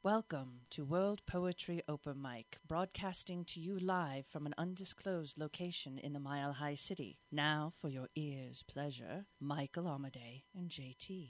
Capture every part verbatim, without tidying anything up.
Welcome to World Poetry Open Mic, broadcasting to you live from an undisclosed location in the Mile High City. Now, for your ears' pleasure, Michael Amadei and J T.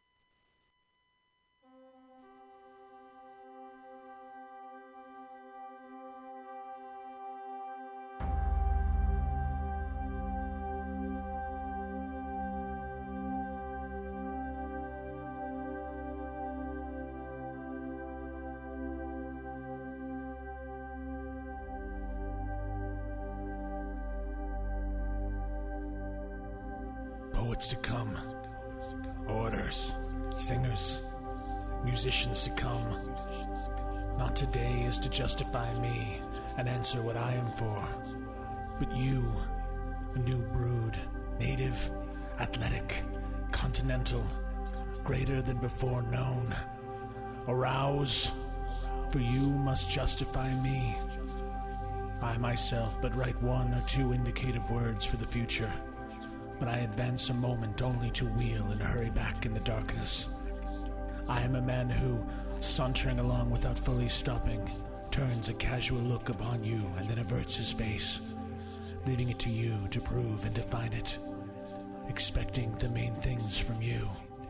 Poets to come, orators, singers, musicians to come. Not today is to justify me and answer what I am for, but you, a new brood, native, athletic, continental, greater than before known. Arouse, for you must justify me. I myself but write one or two indicative words for the future, but I advance a moment only to wheel and hurry back in the darkness. I am a man who, sauntering along without fully stopping, turns a casual look upon you and then averts his face, leaving it to you to prove and define it, expecting the main things from you.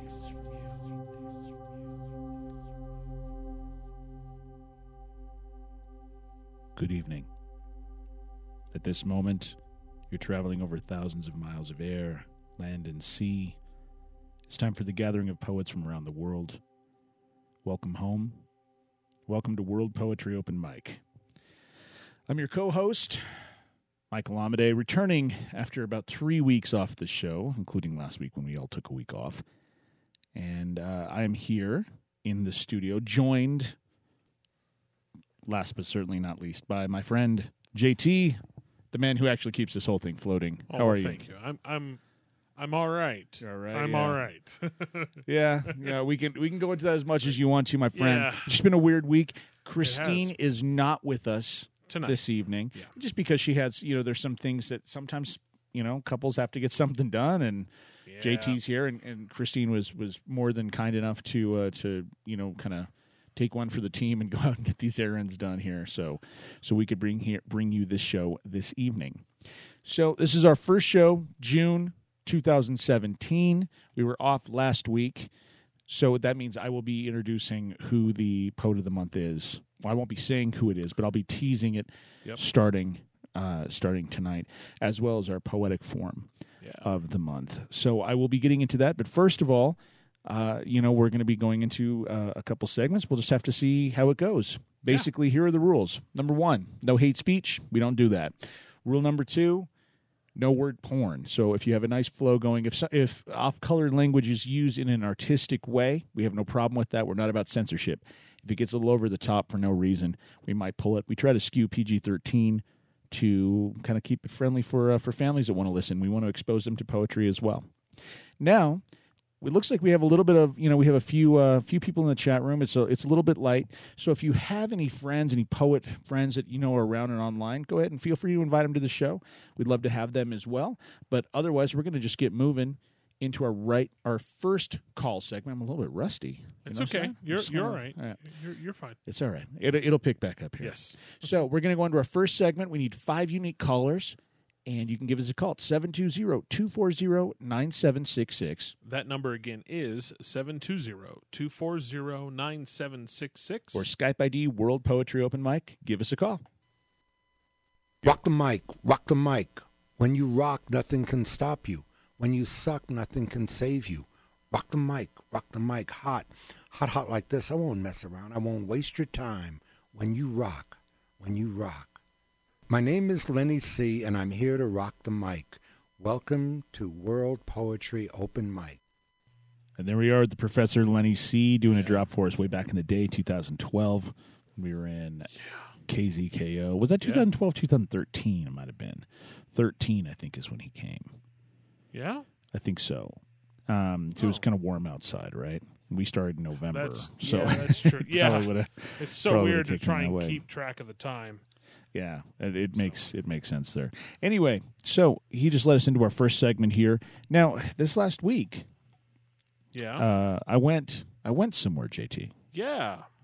Good evening. At this moment, you're traveling over thousands of miles of air, land, and sea. It's time for the gathering of poets from around the world. Welcome home. Welcome to World Poetry Open Mic. I'm your co-host, Michael Amadei, returning after about three weeks off the show, including last week when we all took a week off. And uh, I am here in the studio, joined, last but certainly not least, by my friend J T, the man who actually keeps this whole thing floating. Oh, How are well, you? Thank you. I'm I'm I'm all right. All right. I'm yeah. all right. yeah, yeah. We can we can go into that as much as you want to, my friend. Yeah. It's just been a weird week. Christine has. is not with us Tonight. this evening, Yeah. just because she has, you know, there's some things that sometimes, you know, couples have to get something done, and Yeah. J T's here, and, and Christine was was more than kind enough to uh, to you know kind of take one for the team and go out and get these errands done here, so so we could bring here bring you this show this evening. So this is our first show, June two thousand seventeen. We were off last week, so that means I will be introducing who the Poet of the Month is. Well, I won't be saying who it is, but I'll be teasing it Yep. starting uh, starting tonight, as well as our poetic form Yeah. of the month. So I will be getting into that, but first of all, uh, you know, we're going to be going into uh, a couple segments. We'll just have to see how it goes. Basically, here are the rules. Number one, no hate speech. We don't do that. Rule number two, no word porn. So if you have a nice flow going, if so, if off-color language is used in an artistic way, we have no problem with that. We're not about censorship. If it gets a little over the top for no reason, we might pull it. We try to skew P G thirteen to kind of keep it friendly for uh, for families that want to listen. We want to expose them to poetry as well. Now, it looks like we have a little bit of, you know, we have a few uh, few people in the chat room. It's a, it's a little bit light. So if you have any friends, any poet friends that you know are around and online, go ahead and feel free to invite them to the show. We'd love to have them as well. But otherwise, we're going to just get moving into our right our first call segment. I'm a little bit rusty. It's You know what I'm okay. saying? You're Just you're kinda- all right. all right. You're you're fine. It's all right. It, it'll pick back up here. Yes. So we're going to go into our first segment. We need five unique callers, and you can give us a call at seven two zero, two four zero, nine seven six six. That number again is seven two zero, two four zero, nine seven six six. Or Skype I D World Poetry Open Mic. Give us a call. Rock the mic, rock the mic. When you rock, nothing can stop you. When you suck, nothing can save you. Rock the mic, rock the mic, hot. Hot, hot like this. I won't mess around. I won't waste your time. When you rock, when you rock. My name is Lenny C., and I'm here to rock the mic. Welcome to World Poetry Open Mic. And there we are, the Professor Lenny C. doing a drop for us way back in the day, two thousand twelve. We were in K Z K O. Was that twenty twelve, twenty thirteen? It might have been. thirteen, I think, is when he came. Yeah? I think so. Um, so It was Oh. kind of warm outside, right? We started in November. That's so yeah, that's true. Yeah. probably would've- It's so probably weird to would've kicked try him and that way. keep track of the time. Yeah, it, it makes it makes sense there. Anyway, so he just led us into our first segment here. Now, this last week, Yeah. uh, I went I went somewhere, J T. yeah.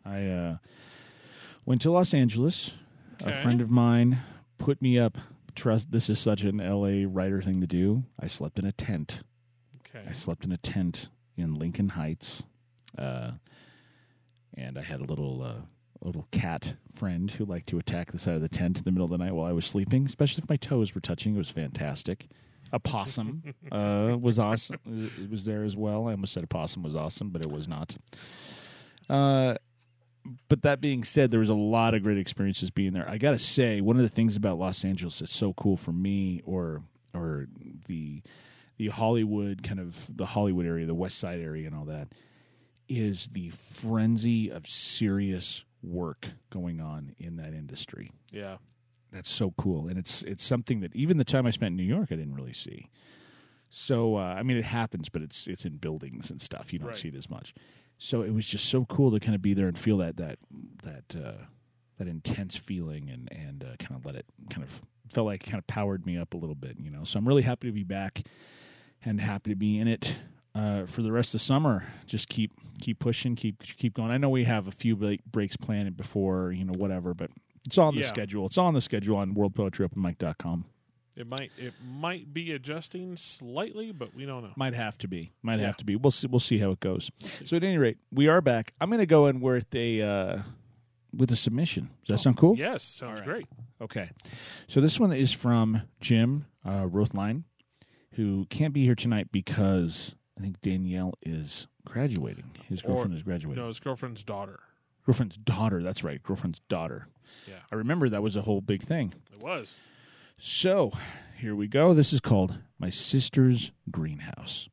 I uh, went to Los Angeles. Okay. A friend of mine put me up. Trust, this is such an L A writer thing to do. I slept in a tent. Okay. I slept in a tent in Lincoln Heights, uh, and I had a little uh, little cat friend who liked to attack the side of the tent in the middle of the night while I was sleeping, especially if my toes were touching. It was fantastic. A possum uh, was awesome. It was there as well. I almost said a possum was awesome, but it was not. Uh, but that being said, there was a lot of great experiences being there. I got to say, one of the things about Los Angeles that's so cool for me, or or the the Hollywood kind of the Hollywood area, the West Side area, and all that, is the frenzy of serious work going on in that industry. Yeah. That's so cool, and it's it's something that even the time I spent in New York, I didn't really see. So uh, I mean, it happens, but it's it's in buildings and stuff. You don't Right. see it as much. So it was just so cool to kind of be there and feel that that that uh, that intense feeling, and and uh, kind of let it kind of felt like it kind of powered me up a little bit, you know. So I'm really happy to be back and happy to be in it uh, for the rest of the summer. Just keep keep pushing, keep keep going. I know we have a few break, breaks planned before, you know, whatever, but it's on the Yeah. schedule. It's on the schedule on world poetry open mic dot com. It might it might be adjusting slightly, but we don't know. Might have to be. Might Yeah. have to be. We'll see. We'll see how it goes. see. So at any rate, we are back. I'm going to go in with a uh, with a submission. Does that sound cool? Yes, sounds All right. great. Okay. So this one is from Jim uh, Rothline, who can't be here tonight because I think Danielle is graduating. His Or- girlfriend is graduating. No, his girlfriend's daughter. Girlfriend's daughter. That's right. Girlfriend's daughter. Yeah, I remember that was a whole big thing. it was. So here we go. This is called My Sister's Greenhouse.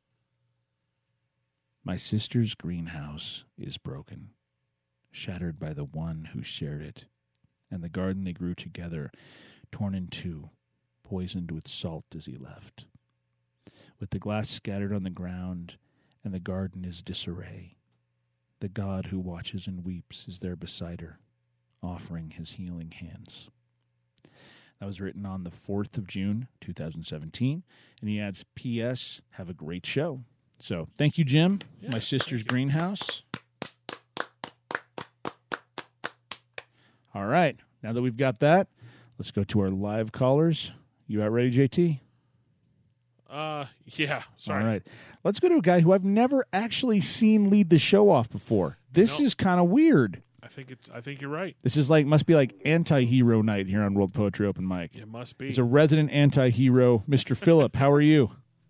My sister's greenhouse is broken, shattered by the one who shared it, and the garden they grew together, torn in two, poisoned with salt as he left. With the glass scattered on the ground, and the garden is disarray, the God who watches and weeps is there beside her, offering his healing hands. That was written on the fourth of June, two thousand seventeen. And he adds, P S. Have a great show. So thank you, Jim. Yes, My sister's thank you. greenhouse. All right. Now that we've got that, let's go to our live callers. You out ready, J T? Uh, yeah. Sorry. All right. Let's go to a guy who I've never actually seen lead the show off before. This No. is kind of weird. I think it's. I think you're right. This is like, must be like anti-hero night here on World Poetry Open Mic. It must be. He's a resident anti-hero. Mister Phillip, how are you?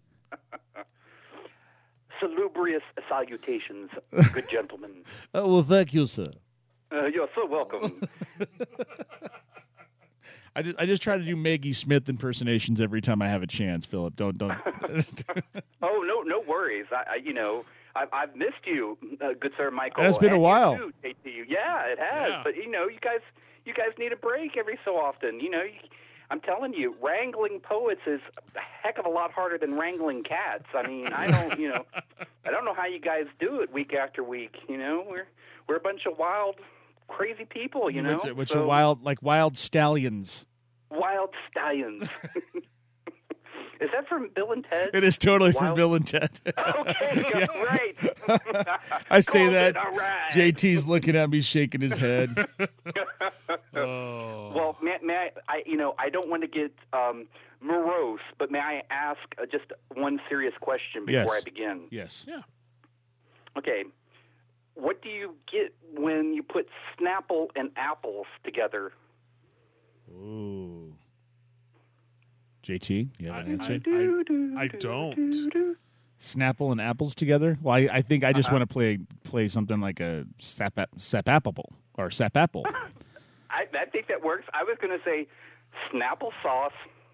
Salubrious salutations, good gentlemen. Oh, well, thank you, sir. Uh, you're so welcome. I just, I just try to do Maggie Smith impersonations every time I have a chance, Philip. Don't, don't. Oh, no, no worries. I, I you know, I've, I've missed you, uh, good sir Michael. It's been a and you while. too, J T. Yeah, it has. Yeah. But you know, you guys, you guys need a break every so often. You know, you, I'm telling you, wrangling poets is a heck of a lot harder than wrangling cats. I mean, I don't, you know, I don't know how you guys do it week after week. You know, we're we're a bunch of wild, crazy people. You know, What's it? Which So- are wild, like wild stallions. Wild Stallions. Is that from Bill and Ted? It is totally from Wild- Bill and Ted. Okay, great. I say Called that. it, all right. J T's looking at me, shaking his head. Oh. Well, may, may I, I? You know, I don't want to get um, morose, but may I ask uh, just one serious question before Yes. I begin? Yes. Yeah. Okay. What do you get when you put Snapple and apples together? Ooh. J T, you have I, an I, answer? I, I don't. Snapple and apples together? Well, I, I think I just Uh-huh. want to play play something like a sap sap apple or sap apple. I, I think that works. I was going to say Snapple sauce.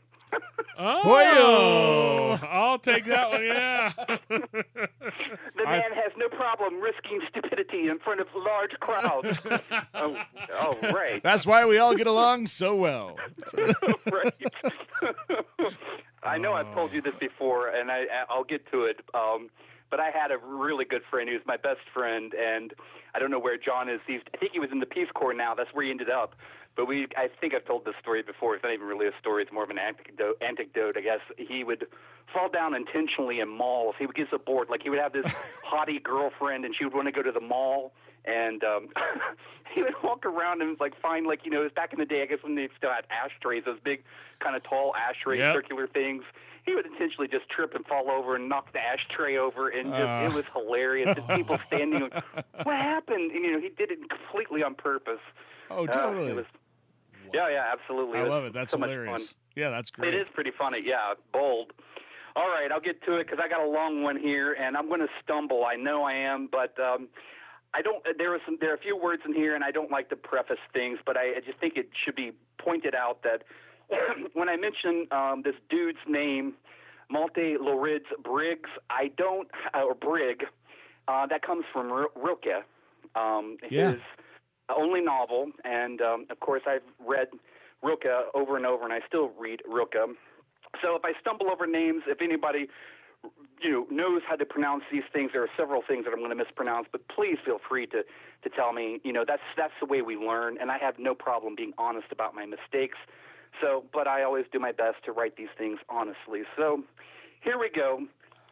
Oh, I'll take that one. Yeah. The man has no problem risking stupidity in front of large crowds. oh, oh, right. That's why we all get along so well. right. I know I've told you this before, and I, I'll get to it. Um, but I had a really good friend who was my best friend, and I don't know where John is. He's, I think he was in the Peace Corps now. That's where he ended up. But we, I think I've told this story before. It's not even really a story. It's more of an anecdote. Anecdote, I guess. He would fall down intentionally in malls. He would get so bored. Like he would have this haughty girlfriend, and she would want to go to the mall, and um, he would walk around and like find like you know, it was back in the day. I guess when they still had ashtrays, those big kind of tall ashtray Yep. circular things. He would intentionally just trip and fall over and knock the ashtray over, and just Uh. it was hilarious. Just people standing, like, what happened? And, you know, he did it completely on purpose. Oh, Uh, totally. it was, yeah, yeah, absolutely. I was love it. That's so much hilarious. fun. Yeah, that's great. It is pretty funny. Yeah, bold. All right, I'll get to it because I got a long one here, and I'm going to stumble. I know I am, but um, I don't. There are some. There are a few words in here, and I don't like to preface things, but I, I just think it should be pointed out that when I mention um, this dude's name, Malte Loritz Briggs, I don't or Brig. Uh, that comes from R- Rilke. Um, Yeah. His only novel, and um, of course I've read Rilke over and over, and I still read Rilke. So if I stumble over names, if anybody you know knows how to pronounce these things, there are several things that I'm going to mispronounce, but please feel free to to tell me. You know that's that's the way we learn, and I have no problem being honest about my mistakes. So, but I always do my best to write these things honestly. So here we go.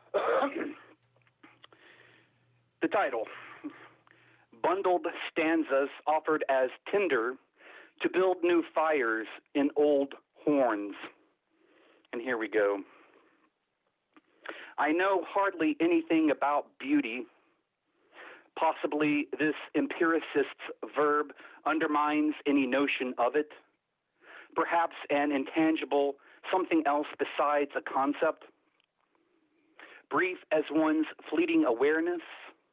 The title. Bundled stanzas offered as tinder to build new fires in old horns. And here we go. I know hardly anything about beauty. Possibly this empiricist's verb undermines any notion of it. Perhaps an intangible something else besides a concept. Brief as one's fleeting awareness.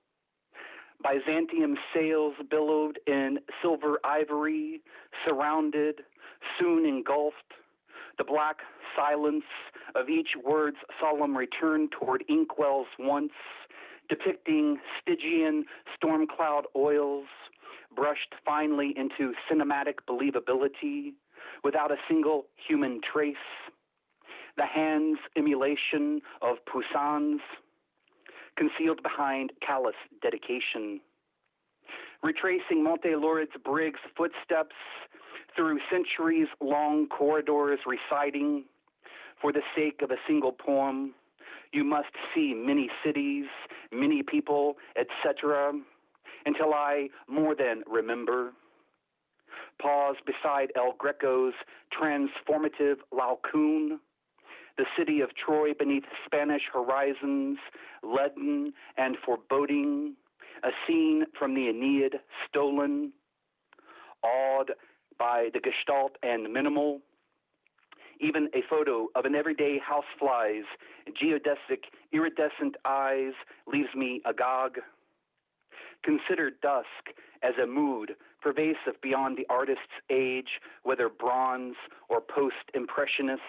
Byzantium sails billowed in silver ivory, surrounded, soon engulfed, the black silence of each word's solemn return toward inkwells once, depicting Stygian storm cloud oils, brushed finely into cinematic believability, without a single human trace, the hand's emulation of Poussin's, concealed behind callous dedication. Retracing Malte Loritz Briggs' footsteps through centuries-long corridors reciting, for the sake of a single poem, you must see many cities, many people, et cetera, until I more than remember. Pause beside El Greco's transformative Laocoon, the city of Troy beneath Spanish horizons, leaden and foreboding, a scene from the Aeneid stolen, awed by the gestalt and minimal. Even a photo of an everyday housefly's geodesic, iridescent eyes leaves me agog. Consider dusk as a mood pervasive beyond the artist's age, whether bronze or post-impressionist.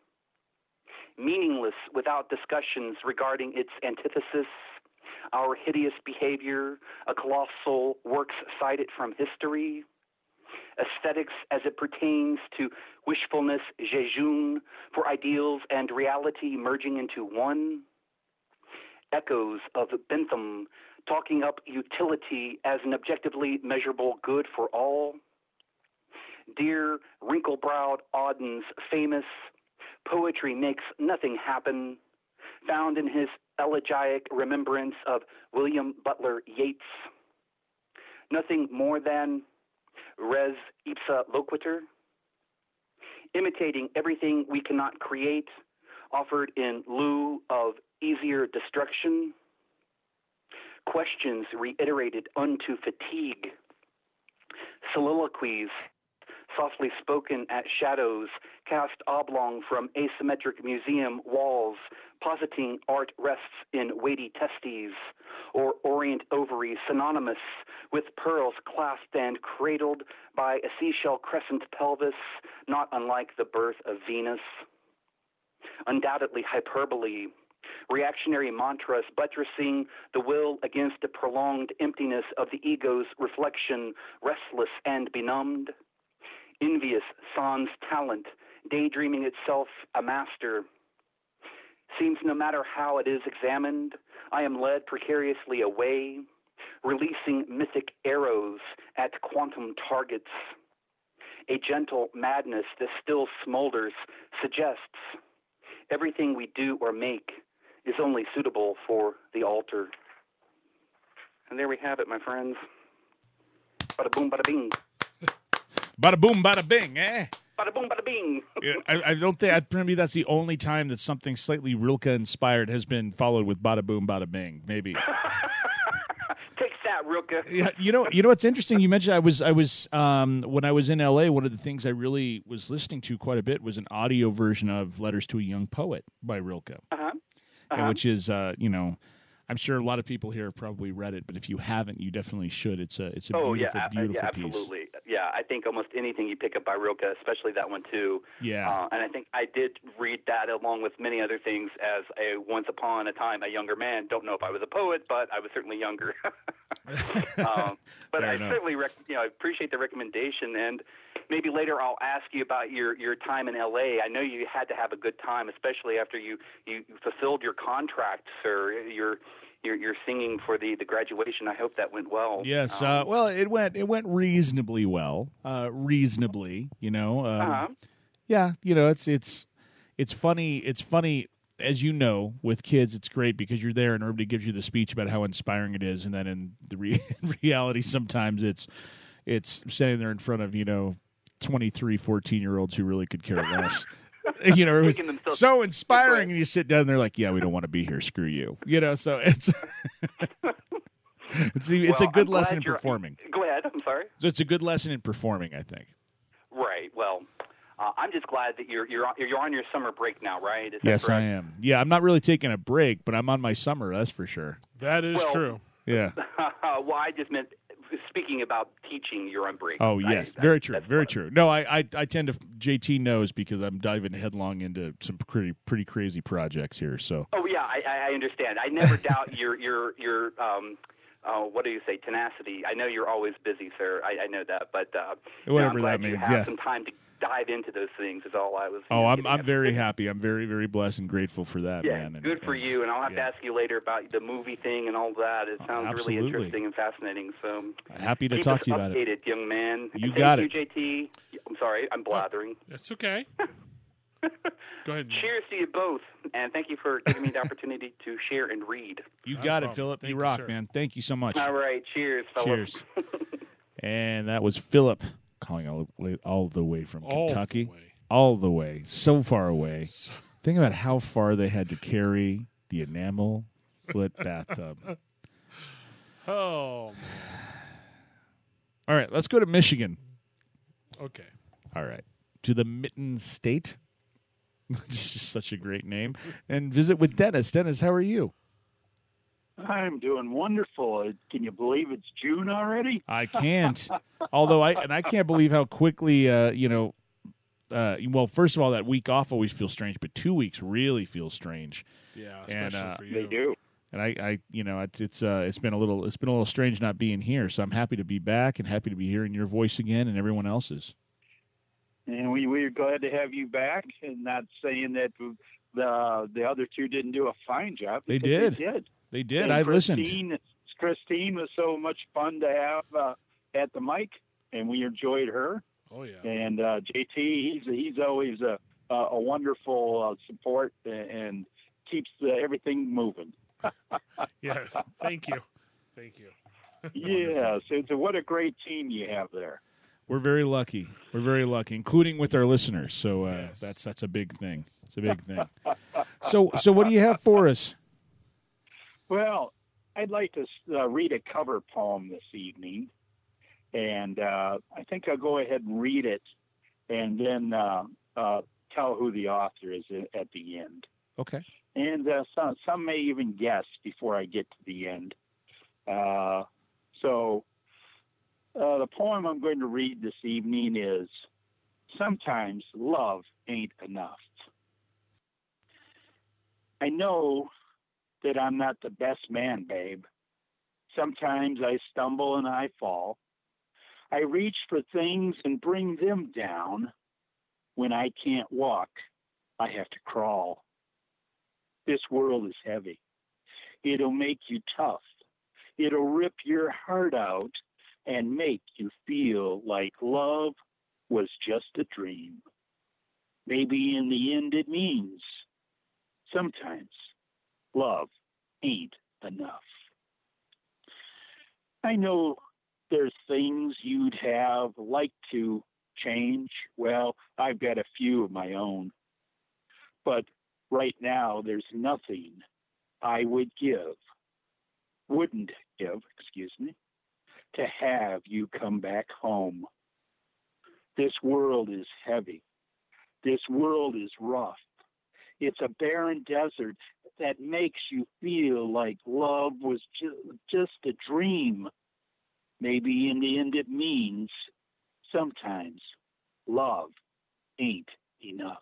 Meaningless without discussions regarding its antithesis, our hideous behavior, a colossal works cited from history. Aesthetics as it pertains to wishfulness, jejune, for ideals and reality merging into one. Echoes of Bentham talking up utility as an objectively measurable good for all. Dear wrinkle-browed Auden's famous "Poetry makes nothing happen," found in his elegiac remembrance of William Butler Yeats. Nothing more than res ipsa loquitur, imitating everything we cannot create, offered in lieu of easier destruction. Questions reiterated unto fatigue. Soliloquies softly spoken at shadows cast oblong from asymmetric museum walls, positing art rests in weighty testes, or orient ovaries synonymous with pearls clasped and cradled by a seashell crescent pelvis, not unlike the birth of Venus. Undoubtedly hyperbole, reactionary mantras buttressing the will against the prolonged emptiness of the ego's reflection, restless and benumbed. Envious sans talent, daydreaming itself a master, seems no matter how it is examined, I am led precariously away, releasing mythic arrows at quantum targets. A gentle madness that still smolders suggests everything we do or make is only suitable for the altar. And there we have it, my friends. Bada boom, bada bing. Bada boom, bada bing, eh? Bada boom, bada bing. Yeah, I, I don't think I, maybe that's the only time that something slightly Rilke inspired has been followed with bada boom, bada bing. Maybe. Take that, Rilke. Yeah, you know, you know what's interesting? You mentioned I was, I was, um, when I was in L A. One of the things I really was listening to quite a bit was an audio version of "Letters to a Young Poet" by Rilke, Uh-huh. and Uh-huh. which is, uh, you know, I'm sure a lot of people here have probably read it, but if you haven't, you definitely should. It's a, it's a Oh, beautiful, yeah, beautiful yeah, piece. absolutely. Yeah, I think almost anything you pick up by Rilke, especially that one too. Yeah. Uh, and I think I did read that along with many other things as a once upon a time a younger man. Don't know if I was a poet, but I was certainly younger. um, but Fair I enough. certainly rec- you know, I appreciate the recommendation, and maybe later I'll ask you about your, your time in L A. I know you had to have a good time, especially after you, you fulfilled your contract, sir. Your You're, you're singing for the, the graduation. I hope that went well. Yes. Um, Uh, well, it went it went reasonably well. Uh, reasonably, you know. Um, uh-huh. Yeah, you know, it's it's it's funny. It's funny, as you know, with kids. It's great because you're there and everybody gives you the speech about how inspiring it is, and then in the re- in reality, sometimes it's it's standing there in front of you know twenty-three, fourteen year olds who really could care less. You know, it was Taking themselves- so inspiring, and you sit down and they're like, "Yeah, we don't want to be here. Screw you." You know, so it's it's, it's Well, a good I'm lesson glad in you're- performing. Go ahead. I'm sorry. So it's a good lesson in performing, I think. Right. Well, uh, I'm just glad that you're you're on, you're on your summer break now, right? Is that Yes, I correct? am. Yeah, I'm not really taking a break, but I'm on my summer. That's for sure. That is Well- true. Yeah. Well, I just meant speaking about teaching. You're on break. Oh I- yes, I- very true, that's very what- true. No, I, I I tend to. J T knows because I'm diving headlong into some pretty pretty crazy projects here. So Oh yeah, I, I I understand. I never doubt your your your um, uh, what do you say, tenacity. I know you're always busy, sir. I, I know that, but uh, Whatever no, I'm glad that you means, have yeah. some time to dive into those things. Is all I was. oh, I'm getting I'm at. very happy. I'm very very blessed and grateful for that, Yeah, man. And, good for and- you. And I'll have yeah. to ask you later about the movie thing and all that. It sounds absolutely. really interesting and fascanating. So Happy to keep talk us to you about it. updated, young man. You And got thank it. you, J T. I'm sorry, I'm blathering. It's okay. Go ahead. Cheers to you both, and thank you for giving me the opportunity to share and read. You No got it, problem. Philip. Thank you you, rock, sir. man. Thank you so much. All right, cheers, fellas. Cheers. And that was Philip calling all, all the way from All the Kentucky. way. All the way. So far away. So- Think about how far they had to carry the enamel slit bathtub. Oh, All right, let's go to Michigan. okay. All right. To the Mitten State. This is such a great name. And visit with Dennis. Dennis, how are you? I'm doing wonderful. Uh, Can you believe it's June already? I can't. Although I and I can't believe how quickly uh, you know uh, well, first of all, that week off always feels strange, but two weeks really feels strange. Yeah, And, especially uh, for you. They do. And I, I you know, it's it's uh, it's been a little it's been a little strange not being here. So I'm happy to be back and happy to be hearing your voice again and everyone else's. And we, we're glad to have you back, and not saying that the the other two didn't do a fine job. They because did. They did. They did. And I listened. Christine, Christine was so much fun to have uh, at the mic, and we enjoyed her. Oh, yeah. And uh, J T, he's he's always a a, a wonderful uh, support and keeps uh, everything moving. Yes. Thank you. Thank you. Yeah, so, so what a great team you have there. We're very lucky. We're very lucky, including with our listeners. So uh, Yes. that's that's a big thing. It's a big thing. So so what do you have for us? Well, I'd like to uh, read a cover poem this evening, and uh, I think I'll go ahead and read it, and then uh, uh, tell who the author is at the end. Okay. And uh, some, some may even guess before I get to the end. Uh, so uh, the poem I'm going to read this evening is Sometimes Love Ain't Enough. I know that I'm not the best man, babe. Sometimes I stumble and I fall. I reach for things and bring them down. When I can't walk, I have to crawl. This world is heavy. It'll make you tough. It'll rip your heart out and make you feel like love was just a dream. Maybe in the end it means sometimes love ain't enough. I know there's things you'd have liked to change. Well, I've got a few of my own. But right now, there's nothing I would give, wouldn't give, excuse me, to have you come back home. This world is heavy. This world is rough. It's a barren desert that makes you feel like love was ju- just a dream. Maybe in the end it means sometimes love ain't enough.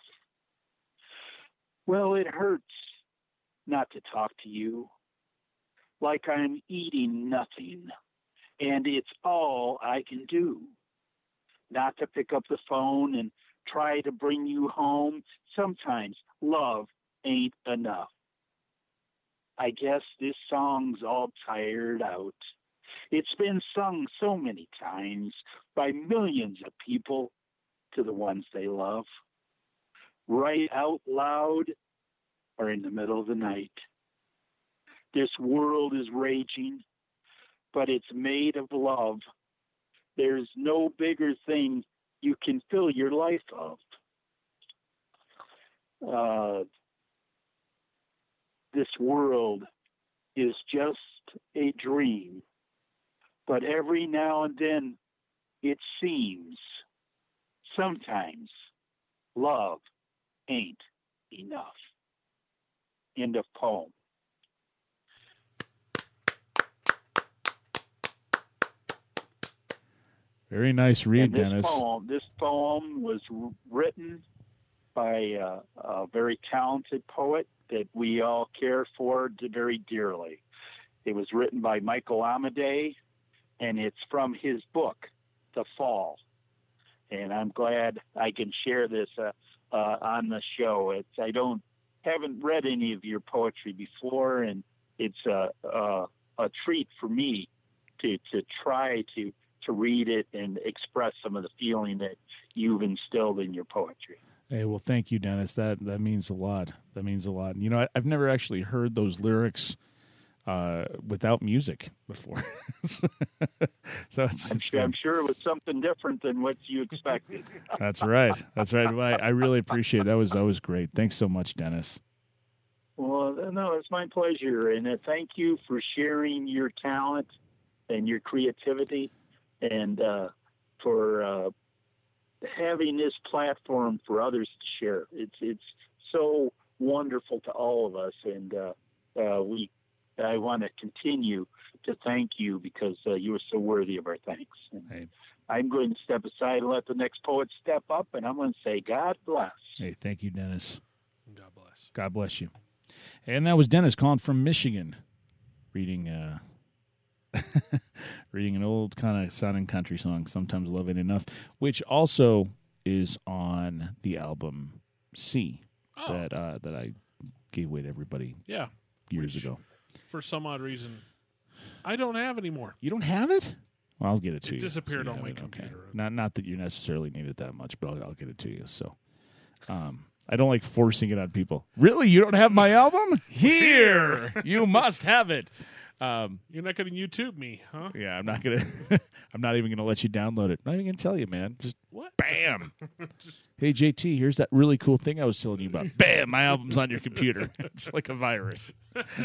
Well, it hurts not to talk to you, like I'm eating nothing, and it's all I can do. Not to pick up the phone and try to bring you home. Sometimes love ain't enough. I guess this song's all tired out. It's been sung so many times by millions of people to the ones they love, right out loud or in the middle of the night. This world is raging, but it's made of love. There's no bigger thing you can fill your life of. Uh, this world is just a dream, but every now and then it seems sometimes love ain't enough. End of poem. Very nice read, And this Dennis. Poem, this poem was written by uh, a very talented poet that we all care for very dearly. It was written by Michael Amadei, and it's from his book, The Fall. And I'm glad I can share this uh, uh, on the show. It's I don't haven't read any of your poetry before, and it's a a, a treat for me to to try to to read it and express some of the feeling that you've instilled in your poetry. Hey, well, thank you, Dennis. That that means a lot. That means a lot. You know, I, I've never actually heard those lyrics uh, without music before. so it's, I'm, it's sure, I'm sure it was something different than what you expected. That's right. That's right. Well, I, I really appreciate it. That was that was great. Thanks so much, Dennis. Well, no, it's my pleasure, and uh, thank you for sharing your talent and your creativity, and uh, for uh, having this platform for others to share. It's it's so wonderful to all of us, and uh, uh, we I want to continue to thank you because uh, you are so worthy of our thanks. And Hey. I'm going to step aside and let the next poet step up, and I'm going to say, God bless. Hey, thank you, Dennis. God bless. God bless you. And that was Dennis calling from Michigan, reading uh, reading an old kind of sounding country song, Sometimes Love Ain't Enough, which also is on the album C Oh. that uh, that I gave away to everybody Yeah. years Which, ago. For some odd reason, I don't have anymore. You don't have it? Well, I'll get it to It you. disappeared you on have my it. Okay. computer. Not not that you necessarily need it that much, but I'll, I'll get it to you. So, um, I don't like forcing it on people. Really, you don't have my album? Here, you must have it. Um, You're not going to YouTube me, huh? yeah, I'm not gonna. I'm not even gonna let you download it. I'm not even gonna tell you, man. Just What? bam. Hey, J T, here's that really cool thing I was telling you about. Bam, my album's on your computer. It's like a virus.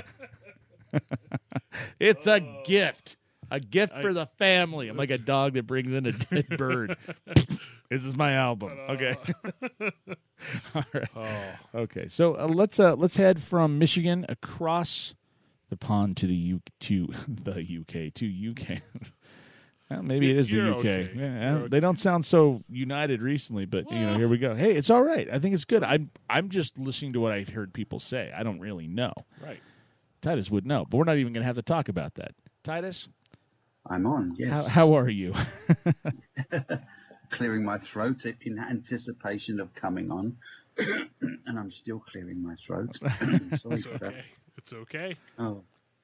It's a gift. A gift for the family. I'm like a dog that brings in a dead bird. This is my album. Okay. All right. Oh. Okay. So uh, let's uh, let's head from Michigan across the pond to the U to the U K to U K. Well, maybe it is the You're U K. okay. Yeah, You're okay. They don't sound so united recently, but you know, Well. here we go. Hey, it's all right. I think it's good. I'm I'm just listening to what I've heard people say. I don't really know. Right. Titus would know, but we're not even going to have to talk about that. Titus, I'm on, yes. how, how are you? Clearing my throat in anticipation of coming on. And I'm still clearing my throat. Sorry It's for that. okay. It's okay. Oh,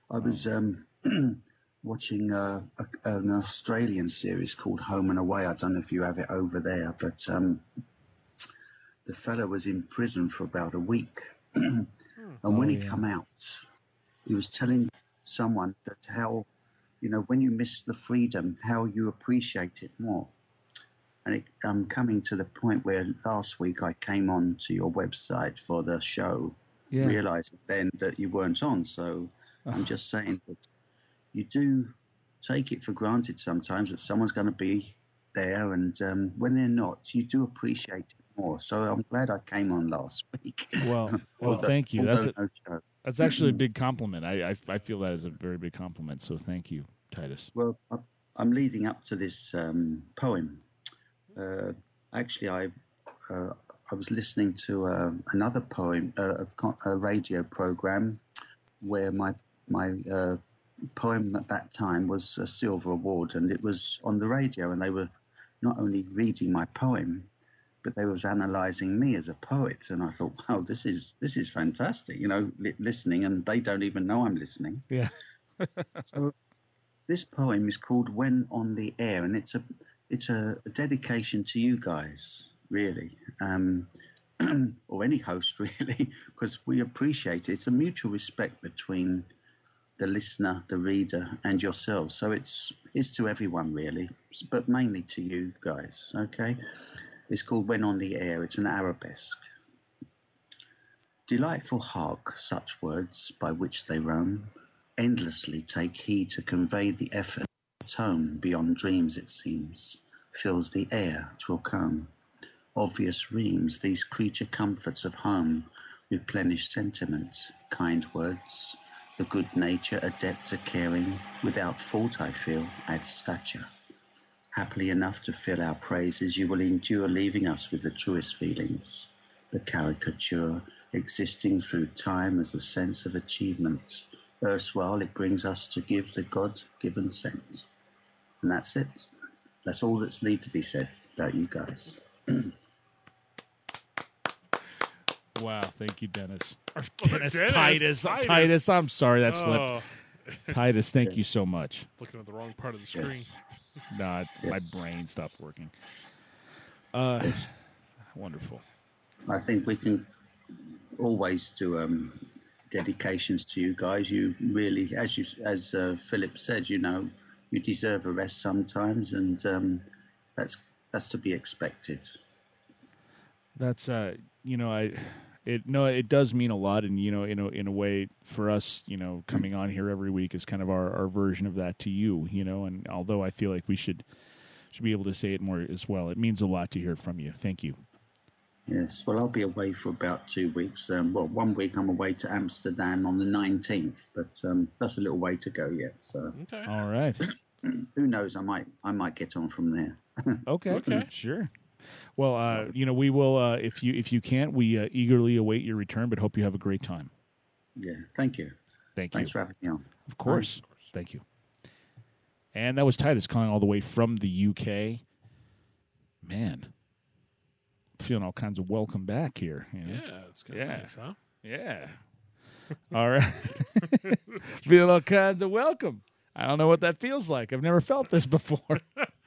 I was um, watching uh, a, an Australian series called Home and Away. I don't know if you have it over there, but um, the fella was in prison for about a week. And when Oh, he yeah. come out, he was telling someone that how, you know, when you miss the freedom, how you appreciate it more. And it, I'm coming to the point where last week I came on to your website for the show, Yeah. realizing then that you weren't on. So I'm just saying that you do take it for granted sometimes that someone's going to be there, and um, when they're not, you do appreciate it more. So I'm glad I came on last week. Well, well, Although- thank you. That's although a, no show. that's actually a big compliment. I, I I feel that is a very big compliment. So thank you, Titus. Well, I- I'm leading up to this um, poem. Uh, actually, I uh, I was listening to uh, another poem, uh, a, co- a radio program, where my my uh, poem at that time was a silver award, and it was on the radio, and they were not only reading my poem, but they was analysing me as a poet, and I thought, wow, this is this is fantastic, you know, li- listening, and they don't even know I'm listening. Yeah. So this poem is called "When on the Air," and it's a it's a, a dedication to you guys, really, um, or any host, really, because we appreciate it. It's a mutual respect between the listener, the reader, and yourselves. So it's it's to everyone, really, but mainly to you guys. Okay, it's called "When on the Air." It's an arabesque. Delightful hark, such words by which they roam, endlessly take heed to convey the effort. Tone beyond dreams, it seems, fills the air, 'twill come. Obvious reams, these creature comforts of home, replenish sentiment, kind words. The good nature, adept to caring, without fault, I feel, adds stature. Happily enough to fill our praises, you will endure leaving us with the truest feelings. The caricature, existing through time as the sense of achievement. Erstwhile, it brings us to give the God-given sense. And that's it. That's all that's need to be said about you guys. Wow. Thank you, Dennis. Or Dennis, Dennis, Titus, Titus. Titus. I'm sorry that slipped. Oh, Titus, thank you so much. looking at the wrong part of the screen. Yes. No, it- Yes. my brain stopped working. Uh, Yes. wonderful. I think we can always do um, dedications to you guys. You really, as you, as uh, Philip said, you know, you deserve a rest sometimes, and um, that's that's to be expected. That's uh, you know, I, it no, it does mean a lot, and you know, in a in a way, for us, you know, coming on here every week is kind of our, our version of that to you, you know. And although I feel like we should should be able to say it more as well, it means a lot to hear from you. Thank you. Yes, well, I'll be away for about two weeks. Um, well, one week I'm away to Amsterdam on the nineteenth, but um, that's a little way to go yet. So Okay. All right. who knows? I might I might get on from there. Okay. Okay. Sure. Well, uh, you know, we will uh, if you if you can't, we uh, eagerly await your return, but hope you have a great time. Yeah, thank you. Thank Thanks you. for having me on. Of course. Thank you. And that was Titus calling all the way from the U K. Man, feeling all kinds of welcome back here. You know? Yeah, it's kind of Yeah. nice, huh? Yeah. All right. Feeling all kinds of welcome. I don't know what that feels like. I've never felt this before.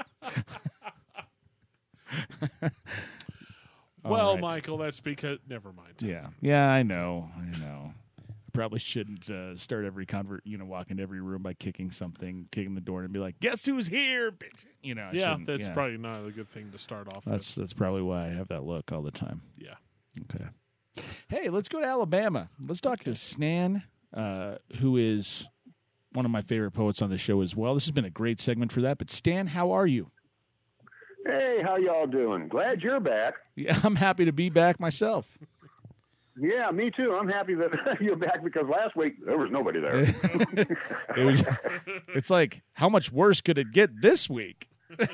All Well, right. Michael, that's because. Never mind. Yeah. Yeah, I know. I know. I probably shouldn't uh, start every convert, you know, walk into every room by kicking something, kicking the door and be like, guess who's here, bitch? You know, I Yeah, shouldn't- that's yeah. probably not a good thing to start off That's that's probably why I have that look all the time. with. Yeah. Okay. Hey, let's go to Alabama. Let's talk to Snan, uh, who is one of my favorite poets on the show as well. This has been a great segment for that. But Stan, how are you? Hey, how y'all doing? Glad you're back. Yeah, I'm happy to be back myself. Yeah, me too. I'm happy that you're back because last week there was nobody there. It was, it's like, how much worse could it get this week?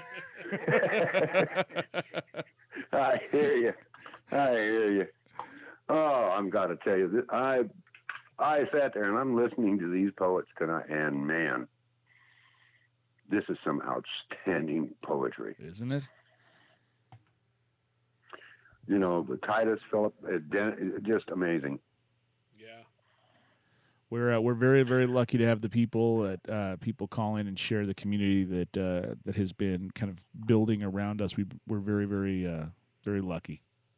I hear you. I hear you. Oh, I'm got to tell you, th- I I sat there and I'm listening to these poets tonight, and man, this is some outstanding poetry. Isn't it? You know, the Titus, Philip, uh, Den- just amazing. Yeah. we're uh, we're very very lucky to have the people that uh, people call in and share the community that uh, that has been kind of building around us. We we're very very uh, very lucky.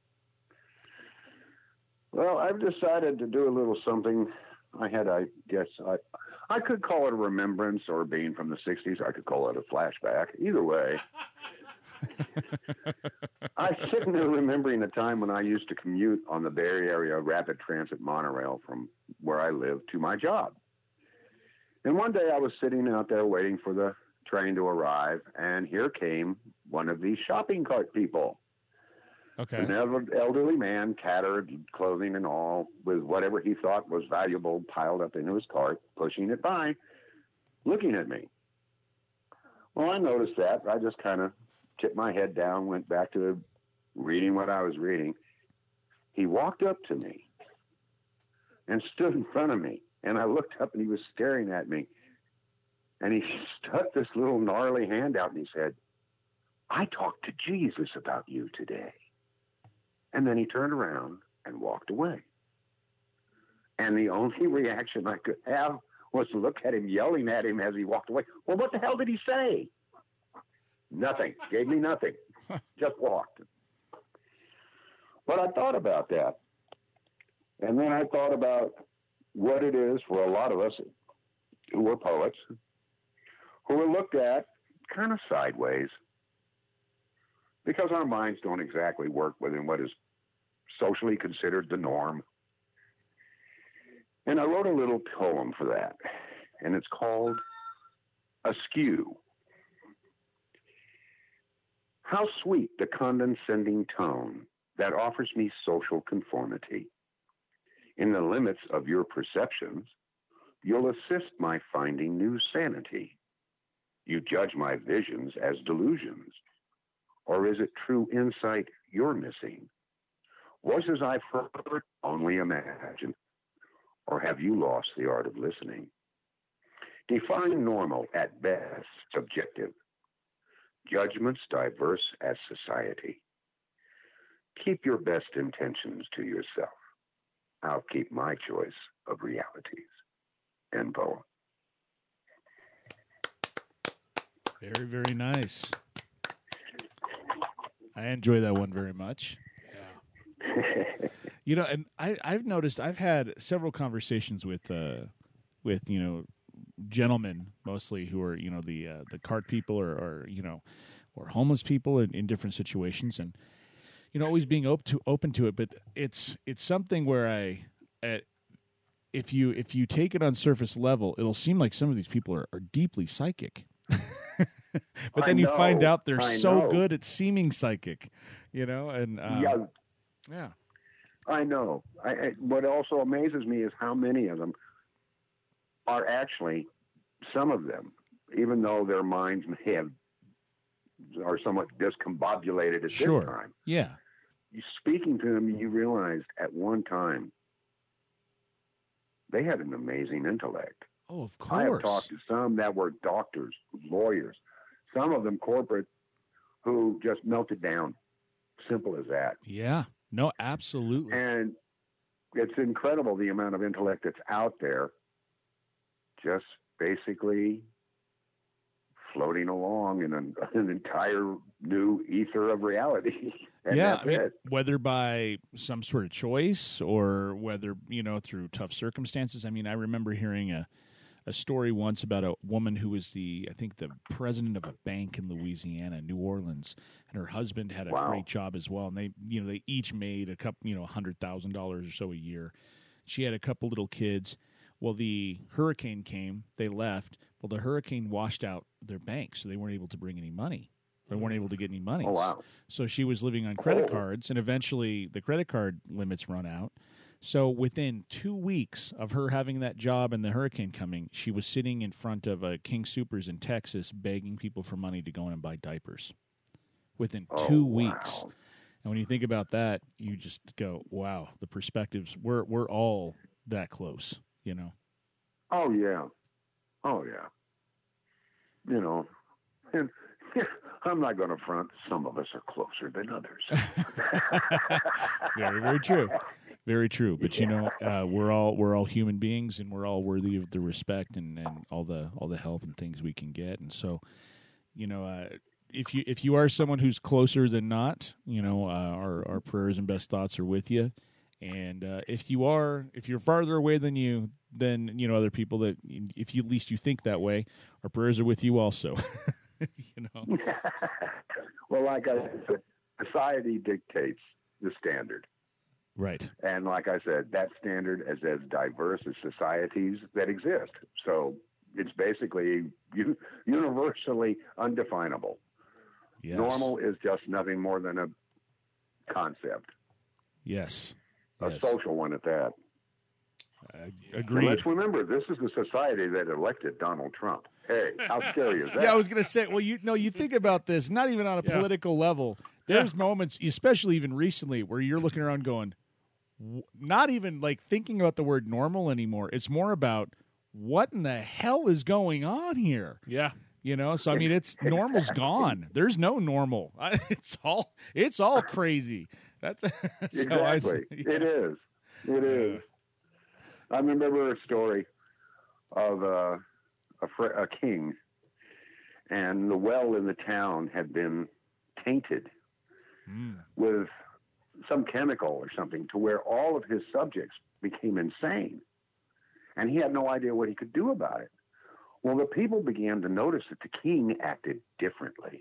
Well, I've decided to do a little something. I had, I guess, I I could call it a remembrance, or being from the sixties, I could call it a flashback. Either way. I was sitting there remembering a time when I used to commute on the Bay Area Rapid Transit monorail from where I live to my job. And one day I was sitting out there waiting for the train to arrive, and here came one of these shopping cart people. Okay. An elderly man, tattered clothing and all, with whatever he thought was valuable piled up into his cart, pushing it by, looking at me. Well, I noticed that. I just kind of tipped my head down, went back to reading what I was reading. He walked up to me and stood in front of me, and I looked up and he was staring at me. And he stuck this little gnarly hand out and he said, "I talked to Jesus about you today." And then he turned around and walked away. And the only reaction I could have was to look at him, yelling at him as he walked away. Well, what the hell did he say? Nothing. Gave me nothing. Just walked. But I thought about that. And then I thought about what it is for a lot of us who are poets, who are looked at kind of sideways, because our minds don't exactly work within what is socially considered the norm. And I wrote a little poem for that, and it's called Askew. How sweet the condescending tone that offers me social conformity. In the limits of your perceptions, you'll assist my finding new sanity. You judge my visions as delusions. Or is it true insight you're missing? Voices I've heard only imagine. Or have you lost the art of listening? Define normal at best, subjective. Judgments diverse as society. Keep your best intentions to yourself. I'll keep my choice of realities. End poem. Very, very nice. I enjoy that one very much. Yeah. You know, and I, I've noticed I've had several conversations with, uh, with you know, gentlemen mostly who are you know the uh, the cart people or, or you know, or homeless people in, in different situations, and you know, always being open to open to it. But it's it's something where I, uh, if you if you take it on surface level, it'll seem like some of these people are, are deeply psychic. But then I you know, find out they're I so know. good at seeming psychic, you know, and um, yeah, yeah, I know. I, I, what also amazes me is how many of them are actually, some of them, even though their minds may have are somewhat discombobulated at sure, this time. yeah, You, speaking to them, you realized at one time they had an amazing intellect. oh, of I have course, talked to some that were doctors, lawyers, some of them corporate, who just melted down. Simple as that. yeah, no, absolutely, And it's incredible the amount of intellect that's out there, just basically floating along in an, an entire new ether of reality. And yeah, that's I mean, it. whether by some sort of choice or whether, you know, through tough circumstances. I mean, I remember hearing a, a story once about a woman who was the, I think, the president of a bank in Louisiana, New Orleans, and her husband had a Wow. great job as well. And they, you know, they each made a couple, you know, one hundred thousand dollars or so a year. She had a couple little kids. Well, the hurricane came, they left. Well, the hurricane washed out their bank, so they weren't able to bring any money. They weren't able to get any money. Oh, wow. So she was living on credit Oh. cards, and eventually the credit card limits run out. So within two weeks of her having that job and the hurricane coming, she was sitting in front of a King Soopers in Texas begging people for money to go in and buy diapers. Within Oh, two wow. weeks. And when you think about that, you just go, wow, the perspectives, we're, we're all that close, you know? Oh, yeah. Oh, yeah. You know, and I'm not going to front. Some of us are closer than others. Very, very true. Very true. But you know, uh, we're all we're all human beings, and we're all worthy of the respect and, and all the all the help and things we can get. And so, you know, uh, if you if you are someone who's closer than not, you know, uh, our our prayers and best thoughts are with you. And uh, if you are if you're farther away than you than you know other people that if you at least you think that way, our prayers are with you also. You know. Well, like I said, society dictates the standard. Right. And like I said, that standard is as diverse as societies that exist. So it's basically u- universally undefinable. Yes. Normal is just nothing more than a concept. Yes. A yes. social one at that. Uh, And agreed. let's remember, this is the society that elected Donald Trump. Hey, how scary is that? Yeah, I was going to say, well, you know, you think about this, not even on a Yeah. political level. There's moments, especially even recently, where you're looking around going, w- not even like thinking about the word normal anymore. It's more about what in the hell is going on here? Yeah. You know, so I mean, it's normal's gone. There's no normal. It's all it's all crazy. That's, that's how I see Exactly. yeah. It is. It is. I remember a story of uh, a, fr- a king, and the well in the town had been tainted Mm. with some chemical or something to where all of his subjects became insane. And he had no idea what he could do about it. Well, the people began to notice that the king acted differently.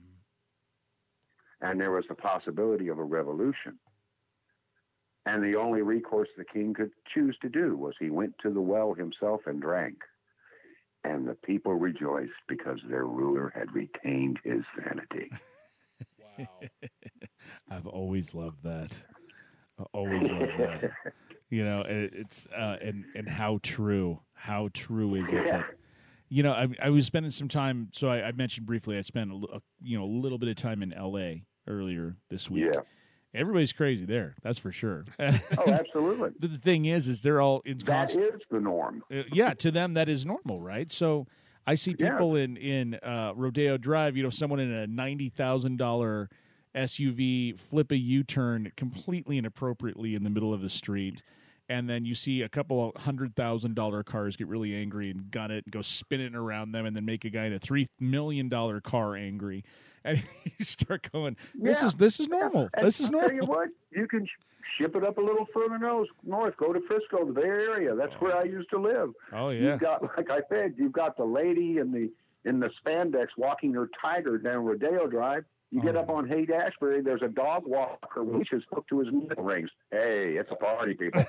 And there was the possibility of a revolution. And the only recourse the king could choose to do was he went to the well himself and drank. And the people rejoiced because their ruler had retained his sanity. Wow. I've always loved that. I always loved that. You know, it, it's uh, and and how true, how true is it that you know I, I was spending some time. So I, I mentioned briefly I spent a, li- a you know a little bit of time in L A earlier this week. Yeah. Everybody's crazy there, that's for sure. Oh, absolutely. the, the thing is, is they're all in That constant. is the norm. Uh, yeah, to them that is normal, right? So I see Yeah. people in in uh, Rodeo Drive. You know, someone in a ninety thousand dollar S U V flip a U turn completely inappropriately in the middle of the street, and then you see a couple of hundred thousand dollar cars get really angry and gun it and go spinning around them, and then make a guy in a three million dollar car angry, and you start going, "This Yeah. is this is normal. And This is I'll normal." tell you what, you can sh- ship it up a little further north, north. Go to Frisco, the Bay Area. That's where I used to live. Oh yeah. You've got, like I said, you've got the lady in the in the spandex walking her tiger down Rodeo Drive. You get Oh. up on Haight Ashbury, there's a dog walker which is hooked to his nipple rings. Hey, it's a party, people.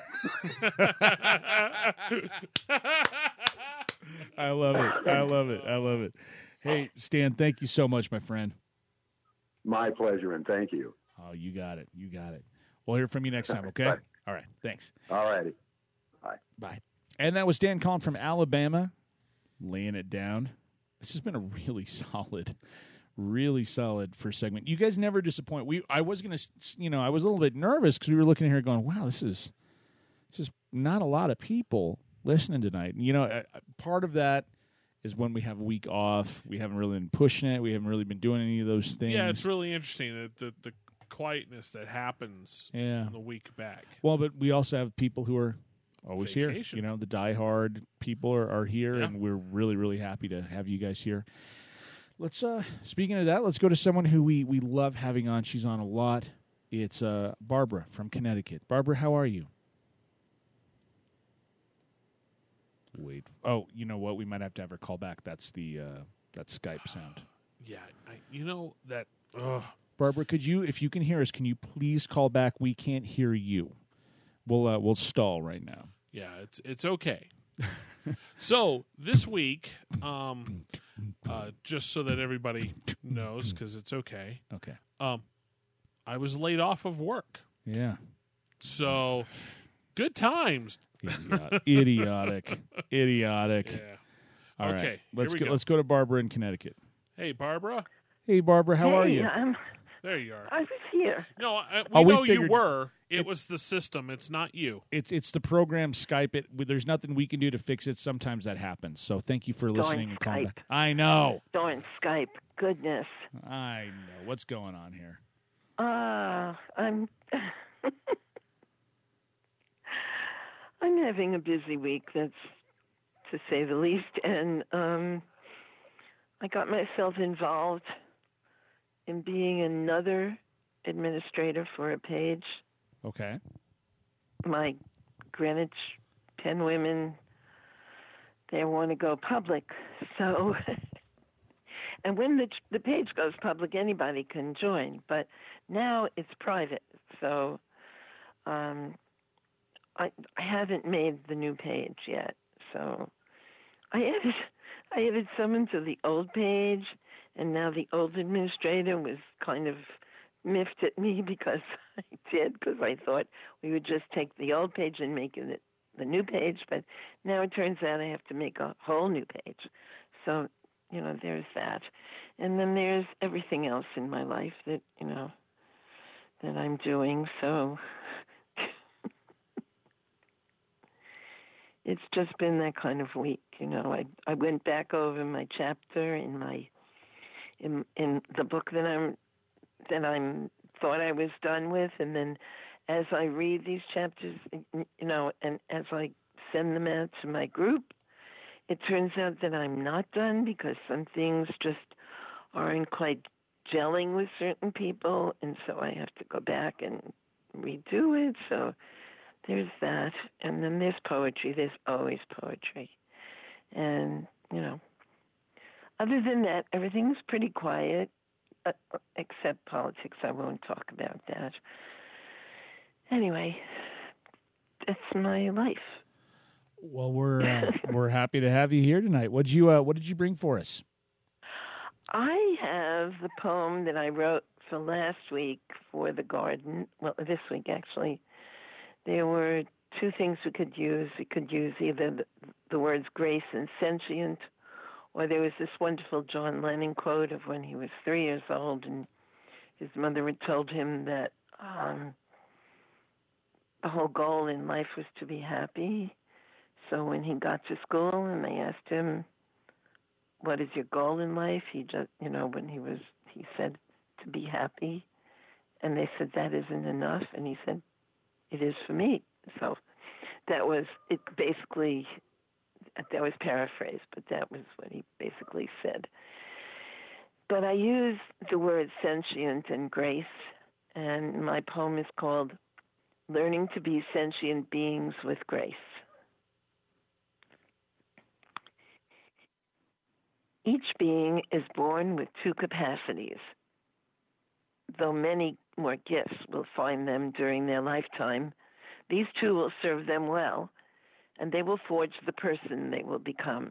I love it. I love it. I love it. Hey, Stan, thank you so much, my friend. My pleasure, and thank you. Oh, you got it. You got it. We'll hear from you next time, okay? Bye. All right. Thanks. All righty. Bye. And that was Dan calling from Alabama, laying it down. This has been a really solid, really solid first segment. You guys never disappoint. We, I was gonna, you know, I was a little bit nervous because we were looking here going, "Wow, this is, this is not a lot of people listening tonight." And, you know, uh, part of that is when we have a week off. We haven't really been pushing it. We haven't really been doing any of those things. Yeah, it's really interesting that the, the quietness that happens Yeah. on the week back. Well, but we also have people who are always Vacation. here. You know, the diehard people are, are here, Yeah. and we're really, really happy to have you guys here. Let's, uh, speaking of that, let's go to someone who we, we love having on. She's on a lot. It's uh, Barbara from Connecticut. Barbara, how are you? Wait. Oh, you know what? We might have to have her call back. That's the uh, that Skype sound. Yeah, I, you know that. Uh, Barbara, could you, if you can hear us, can you please call back? We can't hear you. We'll uh, we'll stall right now. yeah, it's it's okay. So this week, um, uh, just so that everybody knows, because it's okay. Okay. Um, I was laid off of work, Yeah. so good times. Idiot- idiotic. Idiotic. Yeah. All right. Okay, Let's here we go, go. let's go to Barbara in Connecticut. Hey, Barbara. Hey, Barbara, how are Hey, you? I'm, There you are. I was here. No, I, we Oh, we know you figured- were. It, it- was the system. It's not you. It's it's the program Skype. It there's nothing we can do to fix it. Sometimes that happens. So thank you for listening and calling Skype. back. I know. Darn Skype. Goodness. I know. What's going on here? Uh, I'm. I'm having a busy week, that's to say the least. And um, I got myself involved in being another administrator for a page. Okay. My Greenwich Pen Women, they want to go public. So, and when the the page goes public, anybody can join. But now it's private. So um, I, I haven't made the new page yet. So I added, I added someone to the old page, and now the old administrator was kind of miffed at me because I did, because I thought we would just take the old page and make it the new page, but now it turns out I have to make a whole new page. So, you know, there's that. And then there's everything else in my life that, you know, that I'm doing. So it's just been that kind of week, you know. I I went back over my chapter in my in in the book that I'm that I'm thought I was done with, and then as I read these chapters, you know, and as I send them out to my group, it turns out that I'm not done because some things just aren't quite gelling with certain people, and so I have to go back and redo it. So there's that. And then there's poetry. There's always poetry. And, you know, other than that, everything's pretty quiet, uh, except politics. I won't talk about that. Anyway, that's my life. Well, we're uh, we're happy to have you here tonight. What did you uh, What did you bring for us? I have the poem that I wrote for last week for the garden. Well, this week actually. There were two things we could use. We could use either the, the words grace and sentient, or there was this wonderful John Lennon quote of when he was three years old, and his mother had told him that um, the whole goal in life was to be happy. So when he got to school and they asked him, what is your goal in life? He just, you know, when he was, he said, to be happy. And they said, that isn't enough. And he said, it is for me. So that was, it basically, that was paraphrased, but that was what he basically said. But I use the word sentient and grace, and my poem is called Learning to Be Sentient Beings with Grace. Each being is born with two capacities, though many more gifts will find them during their lifetime. These two will serve them well, and they will forge the person they will become.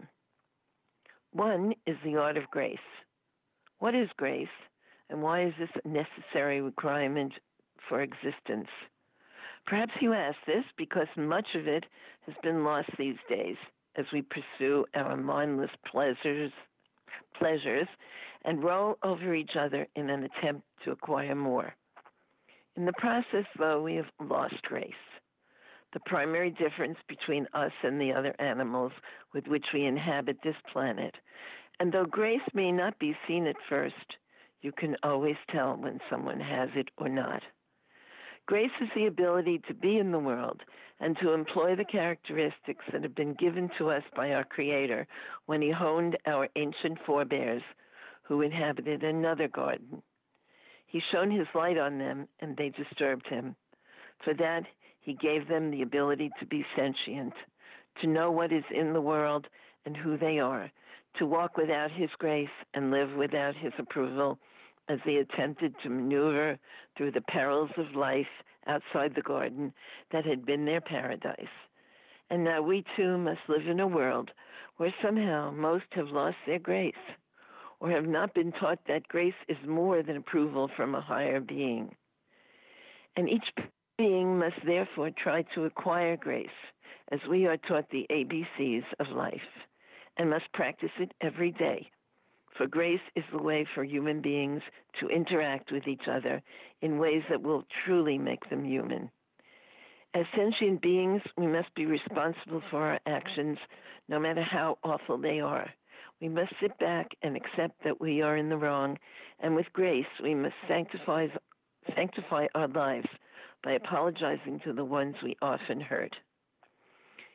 One is the art of grace. What is grace, and why is this a necessary requirement for existence? Perhaps you ask this because much of it has been lost these days as we pursue our mindless pleasures, pleasures and roll over each other in an attempt to acquire more. In the process, though, we have lost grace, the primary difference between us and the other animals with which we inhabit this planet. And though grace may not be seen at first, you can always tell when someone has it or not. Grace is the ability to be in the world and to employ the characteristics that have been given to us by our Creator when He honed our ancient forebears who inhabited another garden. He shone His light on them, and they disturbed Him. For that, He gave them the ability to be sentient, to know what is in the world and who they are, to walk without His grace and live without His approval as they attempted to maneuver through the perils of life outside the garden that had been their paradise. And now we too must live in a world where somehow most have lost their grace, or have not been taught that grace is more than approval from a higher being. And each being must therefore try to acquire grace, as we are taught the A B Cs of life, and must practice it every day. For grace is the way for human beings to interact with each other in ways that will truly make them human. As sentient beings, we must be responsible for our actions, no matter how awful they are. We must sit back and accept that we are in the wrong, and with grace, we must sanctify, sanctify our lives by apologizing to the ones we often hurt.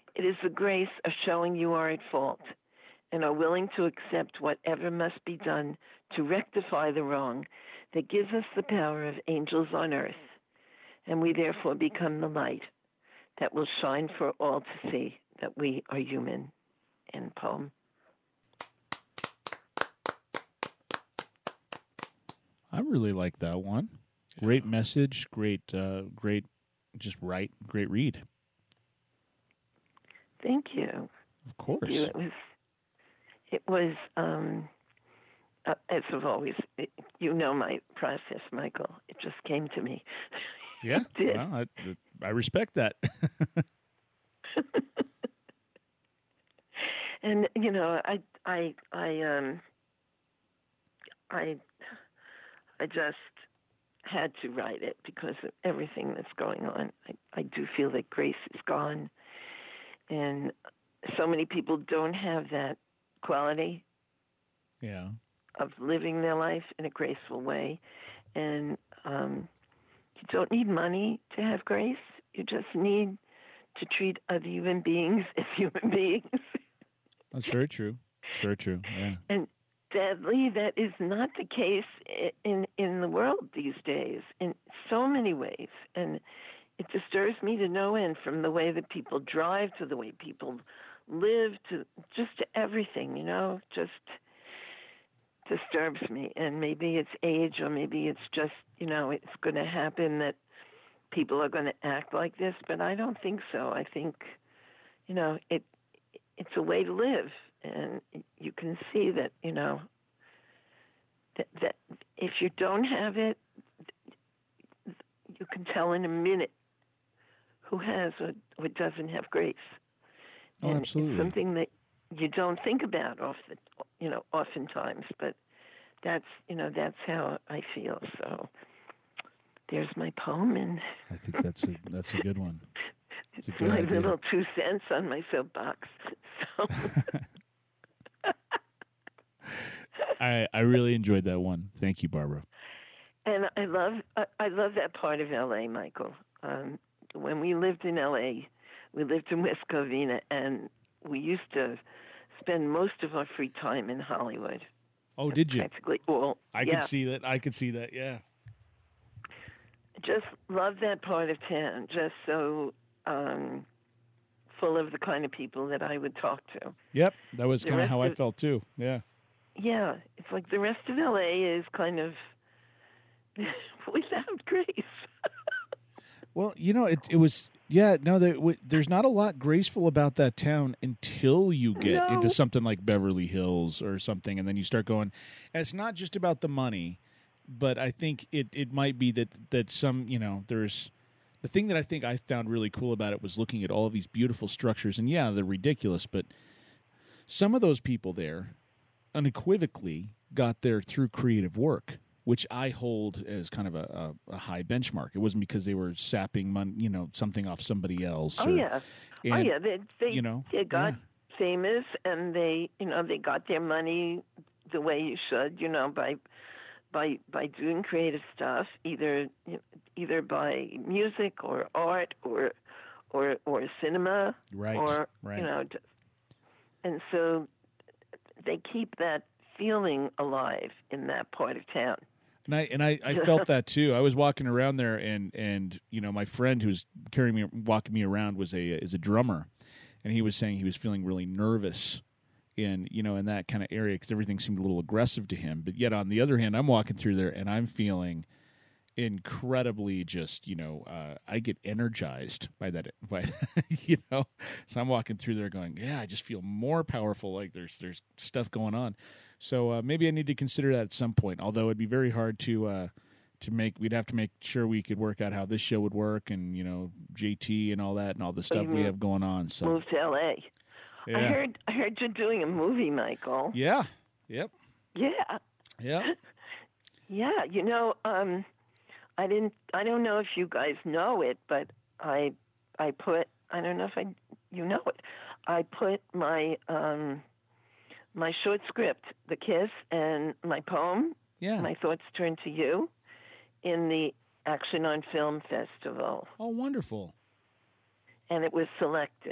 It is the grace of showing you are at fault and are willing to accept whatever must be done to rectify the wrong that gives us the power of angels on earth, and we therefore become the light that will shine for all to see that we are human. End poem. I really like that one. Great message. Great, uh, great, just right. Great read. Thank you. Of course. Thank you. It was, it was, um, uh, as of always, it, you know my process, Michael. It just came to me. Yeah. It did. Well, I, I respect that. And, you know, I, I, I, um, I, I just had to write it because of everything that's going on. I, I do feel that grace is gone, and so many people don't have that quality Yeah. of living their life in a graceful way. And um, you don't need money to have grace. You just need to treat other human beings as human beings. That's very true. It's very true. Yeah. And sadly, that is not the case in in the world these days in so many ways. And it disturbs me to no end, from the way that people drive to the way people live to just to everything, you know, just disturbs me. And maybe it's age, or maybe it's just, you know, it's going to happen that people are going to act like this, but I don't think so. I think, you know, it it's a way to live, and you can see that, you know, that, that if you don't have it, you can tell in a minute who has or, or doesn't have grace. Oh, and absolutely. It's something that you don't think about often, you know, oftentimes, but that's, you know, that's how I feel. So there's my poem, and I think that's a that's a good one. It's a good my idea. little two cents on my soapbox. So. I I really enjoyed that one. Thank you, Barbara. And I love I, I love that part of L A, Michael. Um, when we lived in L A, we lived in West Covina, and we used to spend most of our free time in Hollywood. Oh, did you? Practically all. I yeah. could see that. I could see that. Yeah. Just love that part of town. Just so um, full of the kind of people that I would talk to. Yep, that was The kind of rest how I of- felt too. Yeah. Yeah, it's like the rest of L A is kind of without grace. Well, you know, it it was yeah. No, there, w- there's not a lot graceful about that town until you get No. into something like Beverly Hills or something, and then you start going. And it's not just about the money, but I think it, it might be that that some you know there's the thing that I think I found really cool about it was looking at all of these beautiful structures, and yeah, they're ridiculous, but some of those people there unequivocally got there through creative work, which I hold as kind of a, a, a high benchmark. It wasn't because they were sapping, mon- you know, something off somebody else. Oh or- yeah, oh and, yeah. They, they you know, they got yeah. famous, and they, you know, they got their money the way you should, you know, by by by doing creative stuff, either you know, either by music or art or or or cinema, Right, or right. you know, just, and so they keep that feeling alive in that part of town. And I and I, I felt that too. I was walking around there, and, and you know, my friend who's carrying me, walking me around, was a is a drummer, and he was saying he was feeling really nervous in you know in that kind of area because everything seemed a little aggressive to him. But yet on the other hand, I'm walking through there and I'm feeling incredibly just you know uh, I get energized by that by you know. So I'm walking through there going, yeah, I just feel more powerful. Like there's there's stuff going on. So uh, maybe I need to consider that at some point. Although it'd be very hard to uh, to make. We'd have to make sure we could work out how this show would work, and you know J T and all that, and all the stuff we mean have going on. So Move to L A. yeah, I heard I heard you're doing a movie, Michael. yeah, yep, Yeah. yep. Yeah, you know, um, I didn't. I don't know if you guys know it, but I, I put. I don't know if I, you know it. I put my, um, my short script, The Kiss, and my poem, Yeah. My Thoughts Turn to You, in the Action on Film Festival, Oh, wonderful. and it was selected.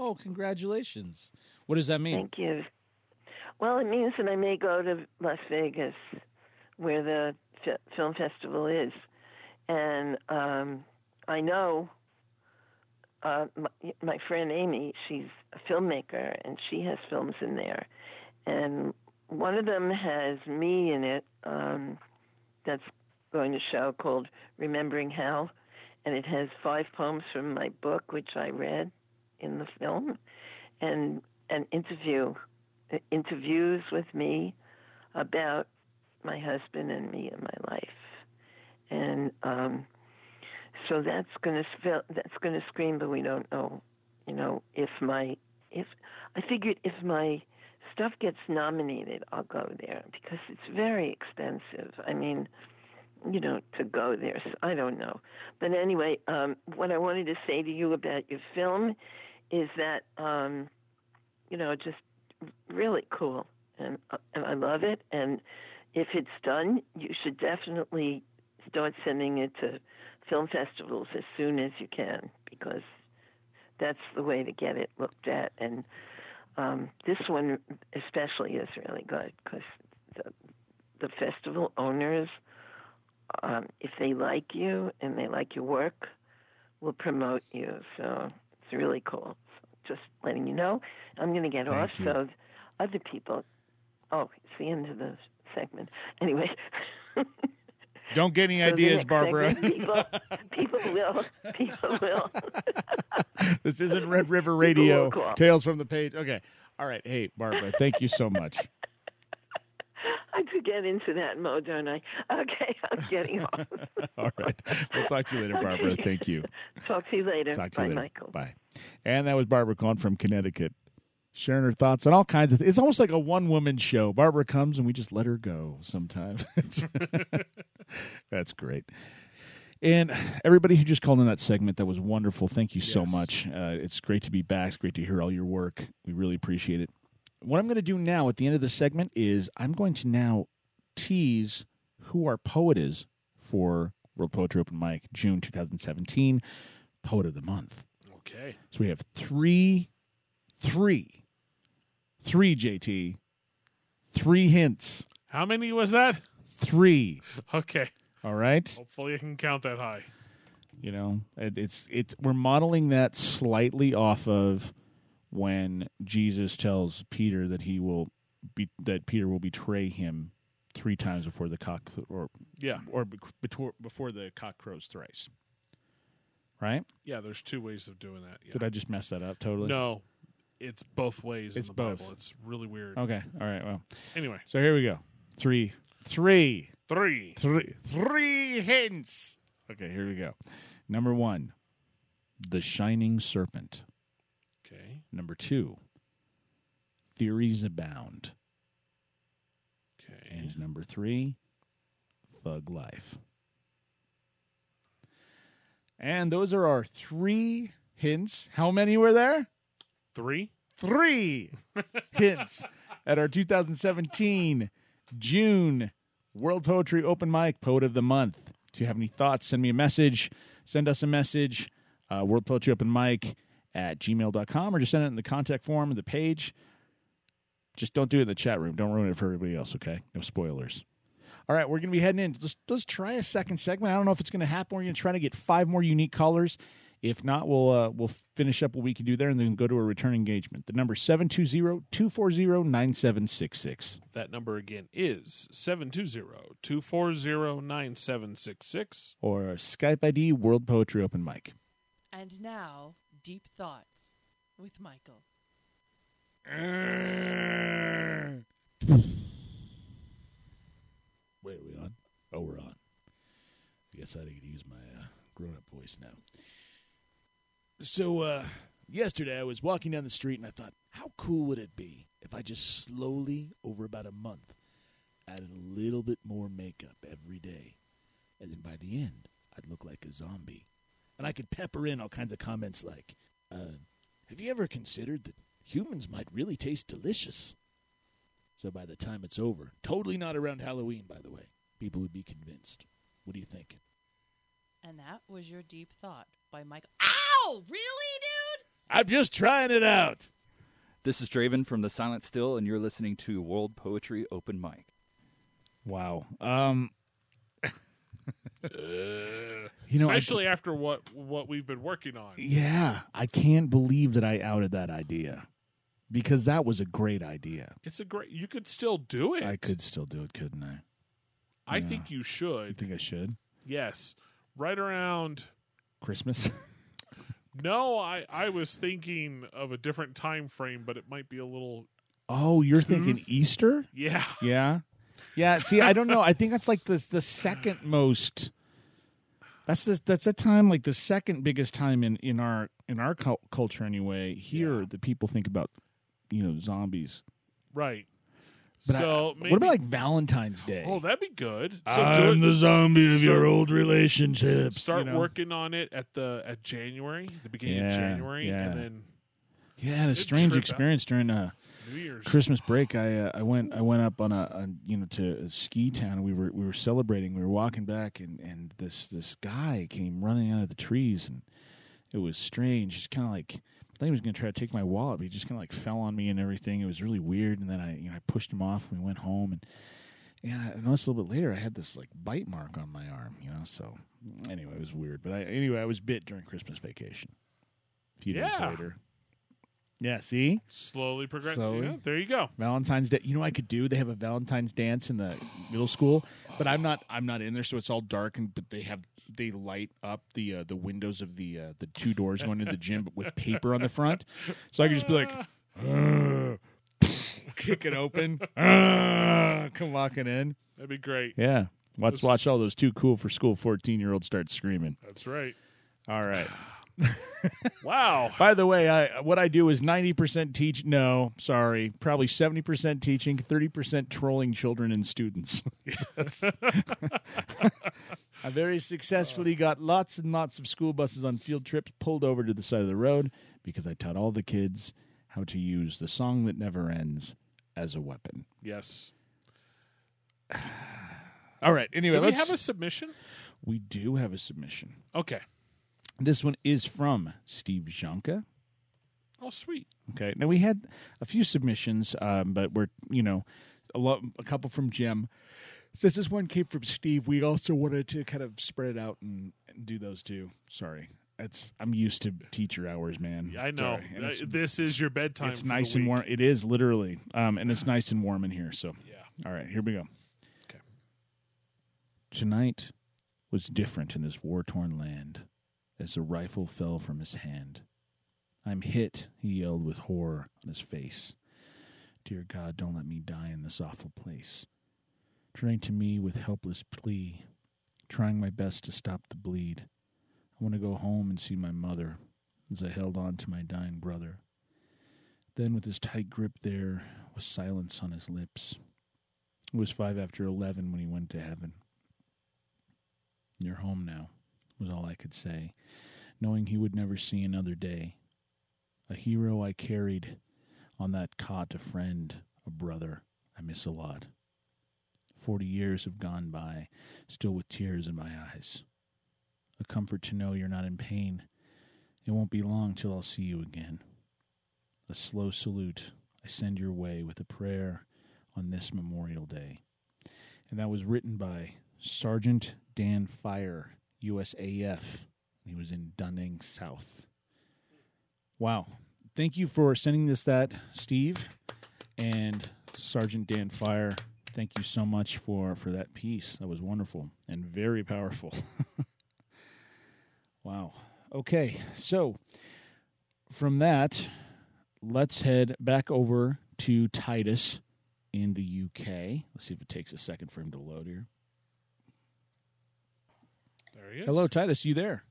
Oh, congratulations. What does that mean? Thank you. Well, it means that I may go to Las Vegas, where the f- film festival is. And um, I know uh, my, my friend Amy, she's a filmmaker, and she has films in there. And one of them has me in it um, that's going to show called Remembering Hell. And it has five poems from my book, which I read in the film, and an interview, interviews with me about my husband and me and my life. And um, so that's going to that's going to scream, but we don't know, you know, if my if I figured if my stuff gets nominated, I'll go there because it's very expensive. I mean, you know, to go there. So I don't know. But anyway, um, what I wanted to say to you about your film is that, um, you know, just really cool. And, uh, and I love it. And if it's done, you should definitely start sending it to film festivals as soon as you can, because that's the way to get it looked at. And um, this one especially is really good because the, the festival owners, Um, if they like you and they like your work, will promote you. So it's really cool. So just letting you know. I'm going to get Thank off you. so other people. Oh, it's the end of the segment. Anyway. Don't get any So the ideas, next Barbara. segment, people, people will. People will. This isn't Red River Radio. People will call. Tales from the Page. Okay. All right. Hey, Barbara, thank you so much. I could get into that mode, don't I? Okay, I'm getting off. All right. We'll talk to you later, Barbara. Okay. Thank you. Talk to you later. Talk to Bye, you later. Michael. Bye. And that was Barbara calling from Connecticut, sharing her thoughts on all kinds of things. It's almost like a one-woman show. Barbara comes and we just let her go sometimes. That's great. And everybody who just called in that segment, that was wonderful. Thank you so Yes. much. Uh, it's great to be back. It's great to hear all your work. We really appreciate it. What I'm going to do now at the end of the segment is I'm going to now tease who our poet is for World Poetry Open Mic, June twenty seventeen, Poet of the Month. Okay. So we have three, three, three, J T, three hints. How many was that? Three. Okay. All right? Hopefully I can count that high. You know, it, it's it's we're modeling that slightly off of when Jesus tells Peter that he will be that Peter will betray him three times before the cock or Yeah. or before before the cock crows thrice. Right? Yeah, there's two ways of doing that. Yeah. Did I just mess that up totally? No, it's both ways It's in the both. Bible. It's really weird. Okay. All right. Well. Anyway, So here we go. Three, three, three. three, three hints. Okay. Here we go. Number one, the shining serpent. Okay. Number two, theories abound. Okay. And number three, thug life. And those are our three hints. How many were there? Three. Three hints at our two thousand seventeen June World Poetry Open Mic Poet of the Month. If you have any thoughts, send me a message. Send us a message, uh, World Poetry Open Mic at gmail dot com, or just send it in the contact form of the page. Just don't do it in the chat room. Don't ruin it for everybody else, okay? No spoilers. All right, we're going to be heading in. Let's, let's try a second segment. I don't know if it's going to happen. We're going to try to get five more unique callers. If not, we'll uh, we'll finish up what we can do there and then go to a return engagement. The number is seven two zero, two four zero, nine seven six six. That number again is seven two zero, two four zero, nine seven six six. Or Skype I D World Poetry Open Mic. And now, Deep Thoughts with Michael. Wait, are we on? Oh, we're on. I guess I need to use my uh, grown-up voice now. So, uh, yesterday I was walking down the street and I thought, how cool would it be if I just slowly, over about a month, added a little bit more makeup every day. And then by the end, I'd look like a zombie. And I could pepper in all kinds of comments like, uh, have you ever considered that humans might really taste delicious? So by the time it's over, totally not around Halloween, by the way, people would be convinced. What do you think? And that was your Deep Thought by Michael. Ow! Really, dude? I'm just trying it out. This is Draven from The Silent Still, and you're listening to World Poetry Open Mic. Wow. Um, Uh, you know, I especially after what what we've been working on. Yeah, I can't believe that I outed that idea because that was a great idea. It's a great. You could still do it. I could still do it, couldn't I? I Yeah. think you should. You think I should? Yes, right around Christmas? No, I I was thinking of a different time frame, but it might be a little. Oh, you're Tooth? thinking Easter? Yeah. Yeah. Yeah. See, I don't know. I think that's like the the second most. That's the, that's a time like the second biggest time in, in our in our cu- culture anyway. Here, Yeah. the people think about, you know, zombies. Right. But so I- maybe, what about like Valentine's Day? Oh, that'd be good. So I'm do it, the zombie of start- your old relationships. Start you know? working on it at the at January, the beginning of Yeah, January, yeah. and then Yeah, I had a Good strange trip out. experience during uh, New Year's. Christmas break. I uh, I went I went up on a, a you know to a ski town. We were we were celebrating. We were walking back, and, and this this guy came running out of the trees, and it was strange. Just kind of like I thought he was going to try to take my wallet, but he just kind of like fell on me and everything. It was really weird. And then I you know I pushed him off. And we went home, and and I noticed a little bit later I had this like bite mark on my arm. You know, so anyway, it was weird. But I anyway I was bit during Christmas vacation. A few days Yeah. later. Yeah, see? slowly progressing. Slowly. Yeah, there you go. Valentine's Day. You know what I could do? They have a Valentine's dance in the middle school, but I'm not I'm not in there, so it's all dark and but they have they light up the uh, the windows of the uh, the two doors going into the gym but with paper on the front. So I could just be like "Ugh," kick it open. "Ugh," come walking in. That'd be great. Yeah. Let's Those- watch all those too cool for school fourteen year olds start screaming. That's right. All right. Wow. By the way, I what I do is ninety percent teach. No, sorry, probably seventy percent teaching, thirty percent trolling children and students. I very successfully got lots and lots of school buses on field trips pulled over to the side of the road because I taught all the kids how to use the song that never ends as a weapon. Yes. All right. Anyway, Do we let's, have a submission? we do have a submission. Okay. This one is from Steve Janka. Oh, sweet. Okay. Now we had a few submissions, um, but we're you know a lot, a couple from Jim. Since this one came from Steve, we also wanted to kind of spread it out and, and do those too. Sorry, it's I'm used to teacher hours, man. I know. Sorry. And it's, Uh, this is your bedtime. it's for the nice and week. warm. It is literally, um, and it's nice and warm in here. So Yeah. all right, here we go. Okay. Tonight was different in this war-torn land as the rifle fell from his hand. I'm hit, he yelled with horror on his face. Dear God, don't let me die in this awful place. Turning to me with helpless plea, trying my best to stop the bleed. I want to go home and see my mother as I held on to my dying brother. Then with his tight grip there was silence on his lips. It was five after eleven when he went to heaven. You're home now, was all I could say, knowing he would never see another day. A hero I carried on that cot, a friend, a brother I miss a lot. Forty years have gone by, still with tears in my eyes. A comfort to know you're not in pain. It won't be long till I'll see you again. A slow salute I send your way with a prayer on this Memorial Day. And that was written by Sergeant Dan Fire, U S A F. He was in Dunning South. Wow. Thank you for sending this that, Steve. And Sergeant Dan Fire, thank you so much for, for that piece. That was wonderful and very powerful. Wow. Okay, so from that, let's head back over to Titus in the U K. Let's see if it takes a second for him to load here. There he is. Hello, Titus. You there?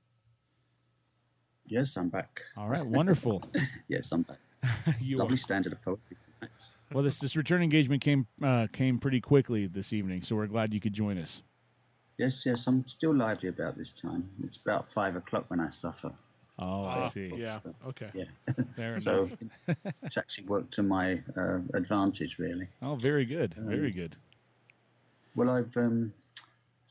Yes, I'm back. All right, wonderful. Yes, I'm back. you Lovely are. standard of poetry. Thanks. Well, this this return engagement came uh, came pretty quickly this evening, so we're glad you could join us. Yes, yes, I'm still lively about this time. It's about five o'clock when I suffer. Oh, I Ah, see. Yeah. So, Okay. Yeah. Fair So enough. it's actually worked to my uh, advantage, really. Oh, very good. Very Um, good. Well, I've um, s-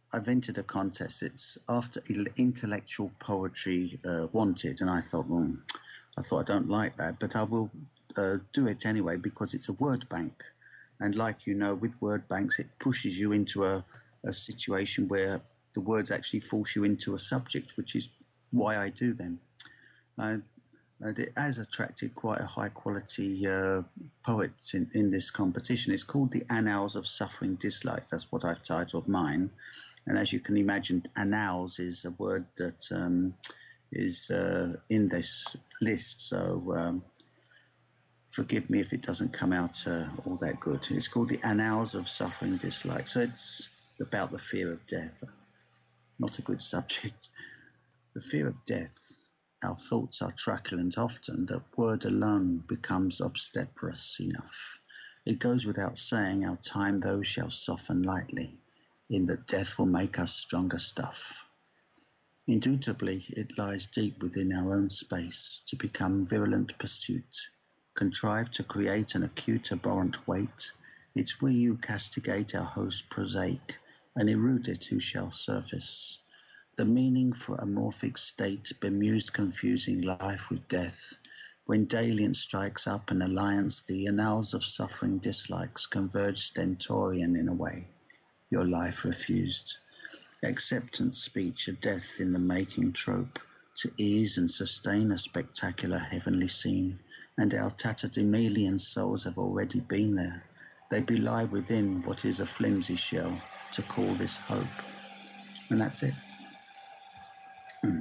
I've entered a contest. It's after intellectual poetry uh, wanted, and I thought, well, I thought I don't like that, but I will uh, do it anyway because it's a word bank, and like you know, with word banks, it pushes you into a, a situation where the words actually force you into a subject, which is why I do them. Uh, and it has attracted quite a high quality uh, poets in, in this competition. It's called the Annals of Suffering Dislikes. That's what I've titled mine. And as you can imagine, annals is a word that um, is uh, in this list. So um, forgive me if it doesn't come out uh, all that good. It's called the Annals of Suffering Dislikes. So it's about the fear of death. Not a good subject. The fear of death. Our thoughts are truculent often that word alone becomes obstreperous enough. It goes without saying our time those shall soften lightly, in that death will make us stronger stuff. Indubitably it lies deep within our own space to become virulent pursuit, contrived to create an acute abhorrent weight. It's we who castigate our host prosaic, and erude it who shall surface. The meaning for amorphic state bemused confusing life with death. When dalliance strikes up an alliance, the annals of suffering dislikes converge stentorian in a way. Your life refused. Acceptance speech, a death in the making trope, to ease and sustain a spectacular heavenly scene. And our tatterdemalion souls have already been there. They belie within what is a flimsy shell to call this hope. And that's it. Hmm.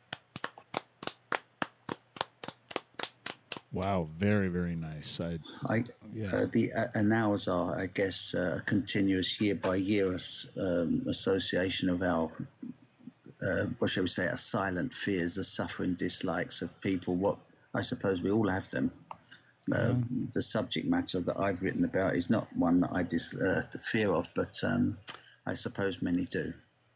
Wow, very, very nice. I, I, yeah. uh, the uh, annals are, I guess, uh, a continuous year-by-year um, association of our, uh, what shall we say, our silent fears, the suffering dislikes of people. What I suppose we all have them. Uh, yeah. The subject matter that I've written about is not one that I dis, uh, the fear of, but um, I suppose many do.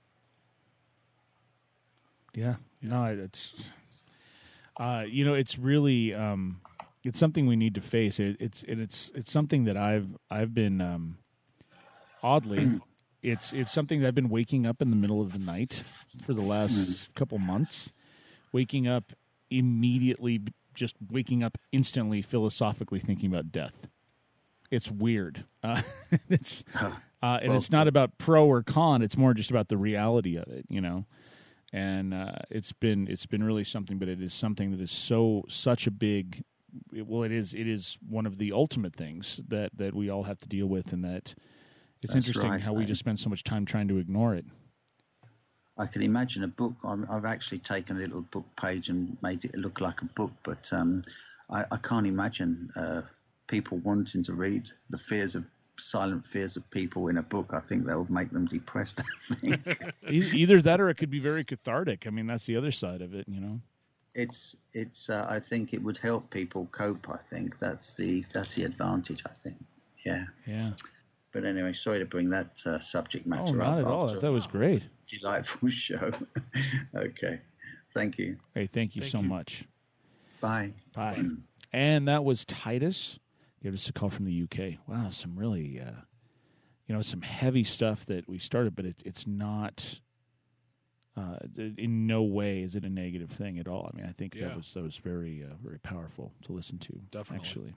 Yeah, no, it's, uh, you know, it's really, um, it's something we need to face. It, it's, it, it's, it's something that I've, I've been, um, oddly, it's, it's something that I've been waking up in the middle of the night for the last mm. couple months, waking up immediately, just waking up instantly, philosophically thinking about death. It's weird. Uh, it's, uh, and well, it's not about pro or con. It's more just about the reality of it, you know? And uh, it's been it's been really something, but it is something that is so such a big. It, well, it is it is one of the ultimate things that, that we all have to deal with, and that it's That's interesting right, how we just spend so much time trying to ignore it. I can imagine a book. I'm, I've actually taken a little book page and made it look like a book, but um, I, I can't imagine uh, people wanting to read the fears of. silent fears of people in a book. I think that would make them depressed, I think. Either that or it could be very cathartic. I mean, that's the other side of it, you know. It's it's uh, I think it would help people cope, I think. That's the that's the advantage, I think. Yeah. Yeah. But anyway, sorry to bring that uh, subject matter oh, up. Not at all. That was great. Delightful show. Okay. Thank you. Hey, thank you thank so you. much. Bye. Bye. And that was Titus. Gave us a call from the U K. Wow, some really, uh, you know, some heavy stuff that we started, but it, it's not, uh, in no way is it a negative thing at all. I mean, I think yeah. that was that was very, uh, very powerful to listen to. Definitely. Actually.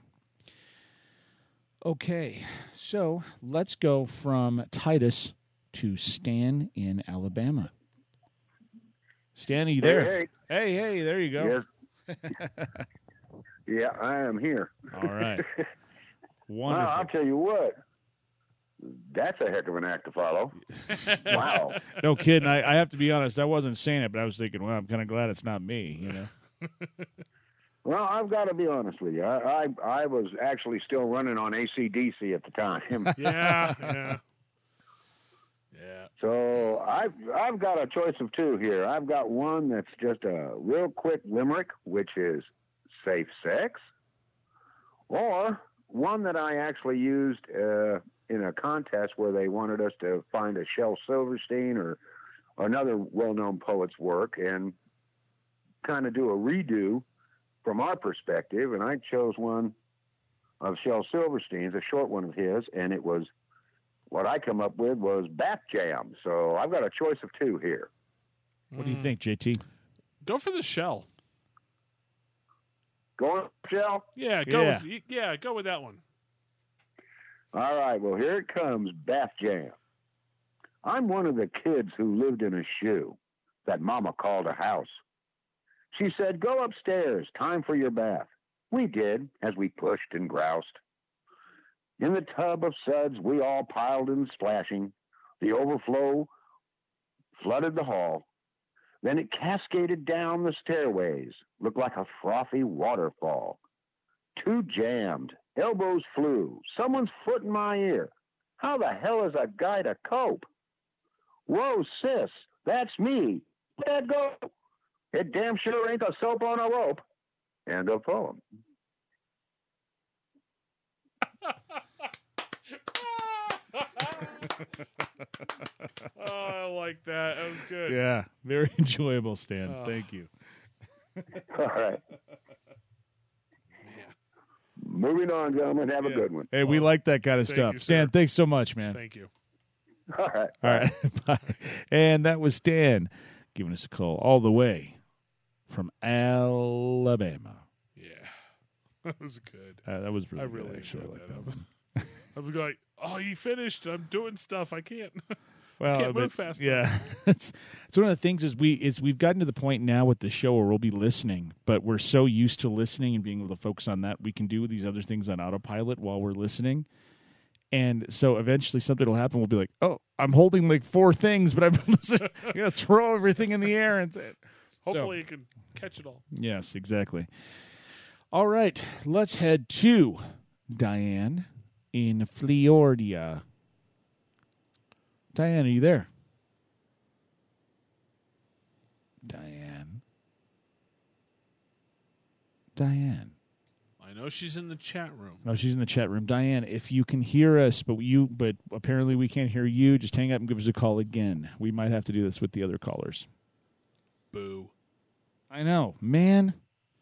Okay, so let's go from Titus to Stan in Alabama. Stan, are you there? Hey, hey, hey there you go. Yes. Yeah, I am here. All right. Wonderful. Well, I'll tell you what. That's a heck of an act to follow. Wow. No kidding. I, I have to be honest. I wasn't saying it, but I was thinking, well, I'm kind of glad it's not me, you know. Well, I've got to be honest with you. I, I I was actually still running on A C D C at the time. yeah, yeah. Yeah. So I've I've got a choice of two here. I've got one that's just a real quick limerick, which is safe sex, or one that I actually used uh, in a contest where they wanted us to find a Shel Silverstein or another well-known poet's work and kind of do a redo from our perspective. And I chose one of Shel Silverstein's, a short one of his, and it was what I come up with was Bath Jam. So I've got a choice of two here. What do you think, J T? Go for the shell. Going shell? Yeah, go. Yeah. With, yeah, go with that one. All right, well, here it comes, Bath Jam. I'm one of the kids who lived in a shoe that Mama called a house. She said, go upstairs, time for your bath. We did, as we pushed and groused. In the tub of suds, we all piled in splashing. The overflow flooded the hall. Then it cascaded down the stairways, looked like a frothy waterfall. Too jammed, elbows flew, someone's foot in my ear. How the hell is a guy to cope? Whoa, sis, that's me. Let that go. It damn sure ain't a soap on a rope. End of poem. Oh, I like that. That was good. Yeah, very enjoyable, Stan. Oh. Thank you. All right. Moving on, gentlemen. Have Yeah. a good one. Hey, we like that kind of Thank stuff. you, Stan, sir. thanks so much, man. Thank you. All right. All right. Bye. And that was Stan giving us a call all the way from Alabama. Yeah, that was good. Uh, that was really I good, really actually. I enjoyed like that. that one. I was like, oh, he finished. I'm doing stuff. I can't. Well, can't but, move fast Yeah, it's it's one of the things is we is we've gotten to the point now with the show where we'll be listening, but we're so used to listening and being able to focus on that, we can do these other things on autopilot while we're listening. And so eventually something will happen. We'll be like, oh, I'm holding like four things, but I'm going to throw everything in the air. And Hopefully, you can catch it all. yes, exactly. All right, let's head to Diane in Florida. Diane, are you there? Diane. Diane. I know she's in the chat room. No, she's in the chat room. Diane, if you can hear us, but you, but apparently we can't hear you, just hang up and give us a call again. We might have to do this with the other callers. Boo. I know, man.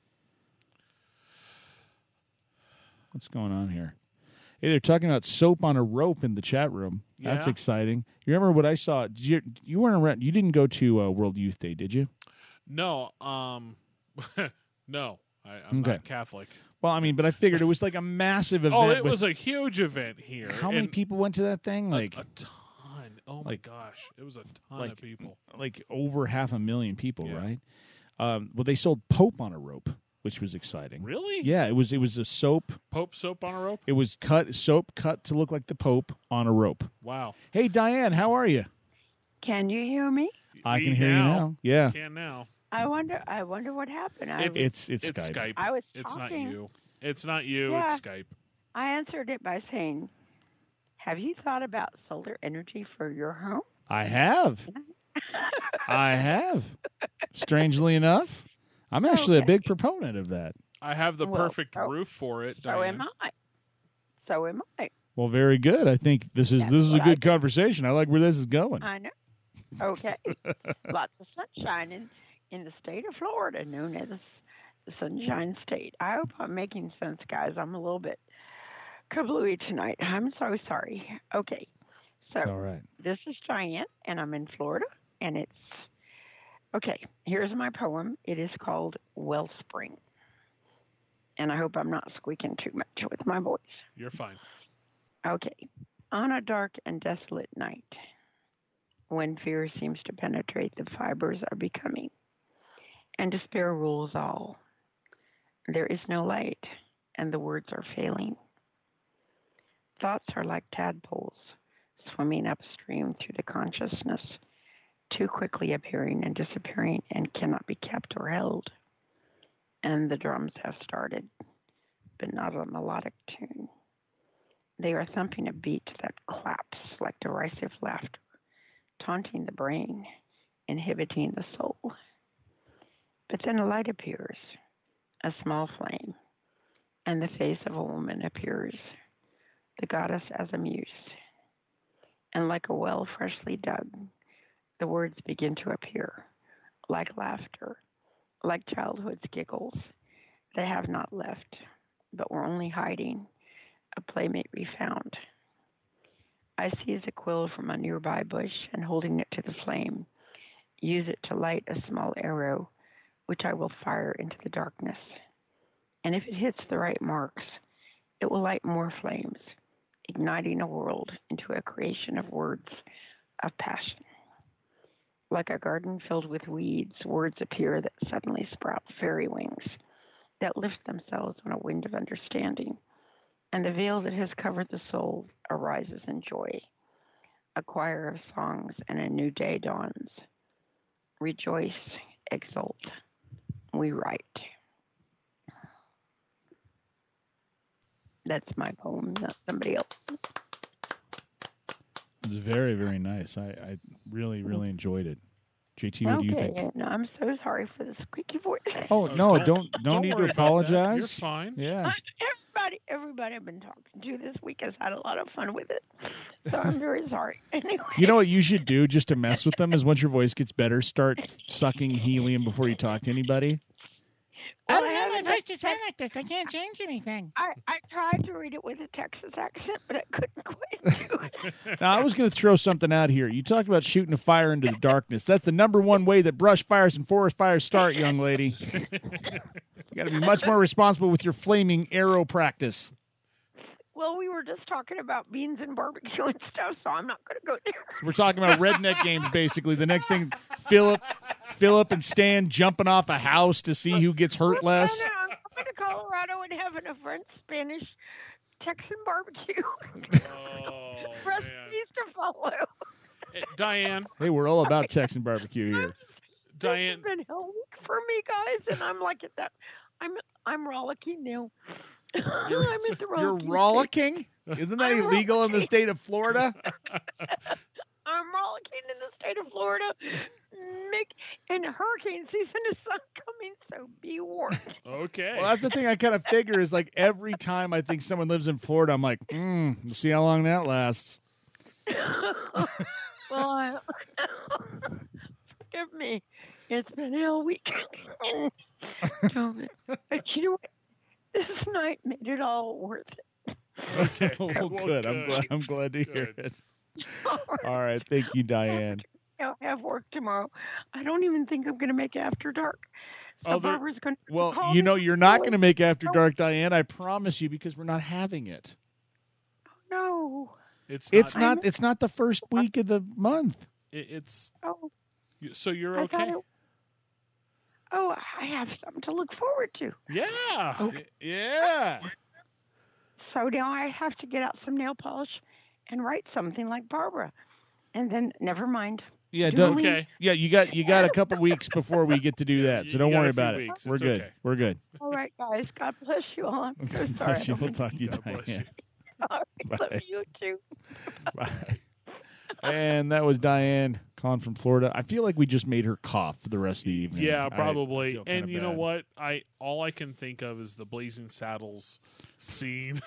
What's going on here? Hey, they're talking about soap on a rope in the chat room. That's Yeah. exciting. You remember what I saw? Did you, you weren't around. You didn't go to uh, World Youth Day, did you? No, um, no, I, I'm Okay. not Catholic. Well, I mean, but I figured it was like a massive event. Oh, it with- was a huge event here. How many and people went to that thing? Like a, a ton. Oh my like- gosh, it was a ton like of people. like over half a million people, Yeah. right? Um, well, they sold Pope on a rope, which was exciting. Really? Yeah, it was. It was a soap. Pope soap on a rope. It was cut soap cut to look like the Pope on a rope. Wow. Hey, Diane, how are you? Can you hear me? I Me can hear you now. Yeah, Can now. I wonder. I wonder what happened. I It's was, it's it's, It's Skype. Skype. I was It's not talking. you. It's not you. Yeah. It's Skype. I answered it by saying, "Have you thought about solar energy for your home?" I have. I have. Strangely enough, I'm actually a Okay. big proponent of that. I have the Well, perfect so- roof for it. So Diane. am I. So am I. Well, very good. I think this is That's this is a what I good conversation. I like where this is going. I know. Okay. Lots of sunshine in, in the state of Florida, known as the Sunshine State. I hope I'm making sense, guys. I'm a little bit kablooey tonight. I'm so sorry. Okay. So It's all right. this is Diane, and I'm in Florida, and it's okay. Here's my poem. It is called Wellspring, and I hope I'm not squeaking too much with my voice. You're fine. Okay. On a dark and desolate night, when fear seems to penetrate the fibers are becoming, and despair rules all, there is no light, and the words are failing. Thoughts are like tadpoles swimming upstream through the consciousness, too quickly appearing and disappearing and cannot be kept or held. And the drums have started, but not a melodic tune. They are thumping a beat that claps like derisive laughter, taunting the brain, inhibiting the soul. But then a light appears, a small flame, and the face of a woman appears, the goddess as a muse. And like a well freshly dug, the words begin to appear, like laughter, like childhood's giggles. They have not left, but were only hiding, a playmate we found. I seize a quill from a nearby bush and holding it to the flame, use it to light a small arrow, which I will fire into the darkness. And if it hits the right marks, it will light more flames, igniting a world into a creation of words of passion. Like a garden filled with weeds, words appear that suddenly sprout fairy wings, that lift themselves on a wind of understanding, and the veil that has covered the soul arises in joy. A choir of songs and a new day dawns. Rejoice, exult, we write. That's my poem, not somebody else. It was very, very nice. I, I really, really enjoyed it. J T, what okay, do you think? No, I'm so sorry for the squeaky voice. Oh, no, don't don't, don't need worry to about that. apologize. You're fine. Yeah. Everybody, everybody I've been talking to this week has had a lot of fun with it. So I'm very sorry. Anyway. You know what you should do just to mess with them is once your voice gets better, start sucking helium before you talk to anybody. Well, I don't know, my haven't- voice just went like this. I can't change anything. I, I tried to read it with a Texas accent, but I couldn't quite do it. Now, I was going to throw something out here. You talked about shooting a fire into the darkness. That's the number one way that brush fires and forest fires start, young lady. You got to be much more responsible with your flaming arrow practice. Well, we were just talking about beans and barbecue and stuff, so I'm not going to go there. So we're talking about redneck games, basically. The next thing, Philip, Philip and Stan jumping off a house to see who gets hurt less. No, no, I'm going to Colorado and having a French, Spanish, Texan barbecue. Oh, Recipes to follow. Eh, Diane, Hey, we're all about Texan barbecue here. Diane, It's been hell week for me, guys, and I'm like at that. I'm I'm rollicking now. I'm at the You're rollicking rollicking? Isn't that I'm illegal in the state of Florida? I'm rollicking in the state of Florida. Mick, and hurricane season is not coming, so be warned. okay. Well, that's the thing I kind of figure is like every time I think someone lives in Florida, I'm like, hmm, we'll see how long that lasts. Well, I, forgive me. It's been hell week. But you know what? This night made it all worth it. Okay. Oh, Well, good. I'm good. glad. I'm glad to hear Good. it. All right. Thank you, Diane. I'll have work tomorrow. I don't even think I'm going to make After Dark. So Oh, there- Barbara's going to Well, call you me know, you're not early. going to make After Dark, Diane. I promise you, because we're not having it. No. It's It's not. not. It's not the first week of the month. it- It's Oh, you- so you're I thought okay. it- oh, I have something to look forward to. Yeah. Okay. Yeah. So now I have to get out some nail polish and write something like Barbara. And then, never mind. Yeah. Do Don't. we- Okay. Yeah. You got. You got a couple weeks before we get to do that. So You don't got a worry few about weeks. it. We're It's good. okay. We're good. All right, guys. God bless you all. I'm so sorry. Bless you. I don't We'll mean talk to you, God bless Diane. to- All right, love Bye. you too. Bye. And that was Diane calling from Florida. I feel like we just made her cough for the rest of the evening. Yeah, I probably. feel kinda And you know bad. what? I all I can think of is the Blazing Saddles scene.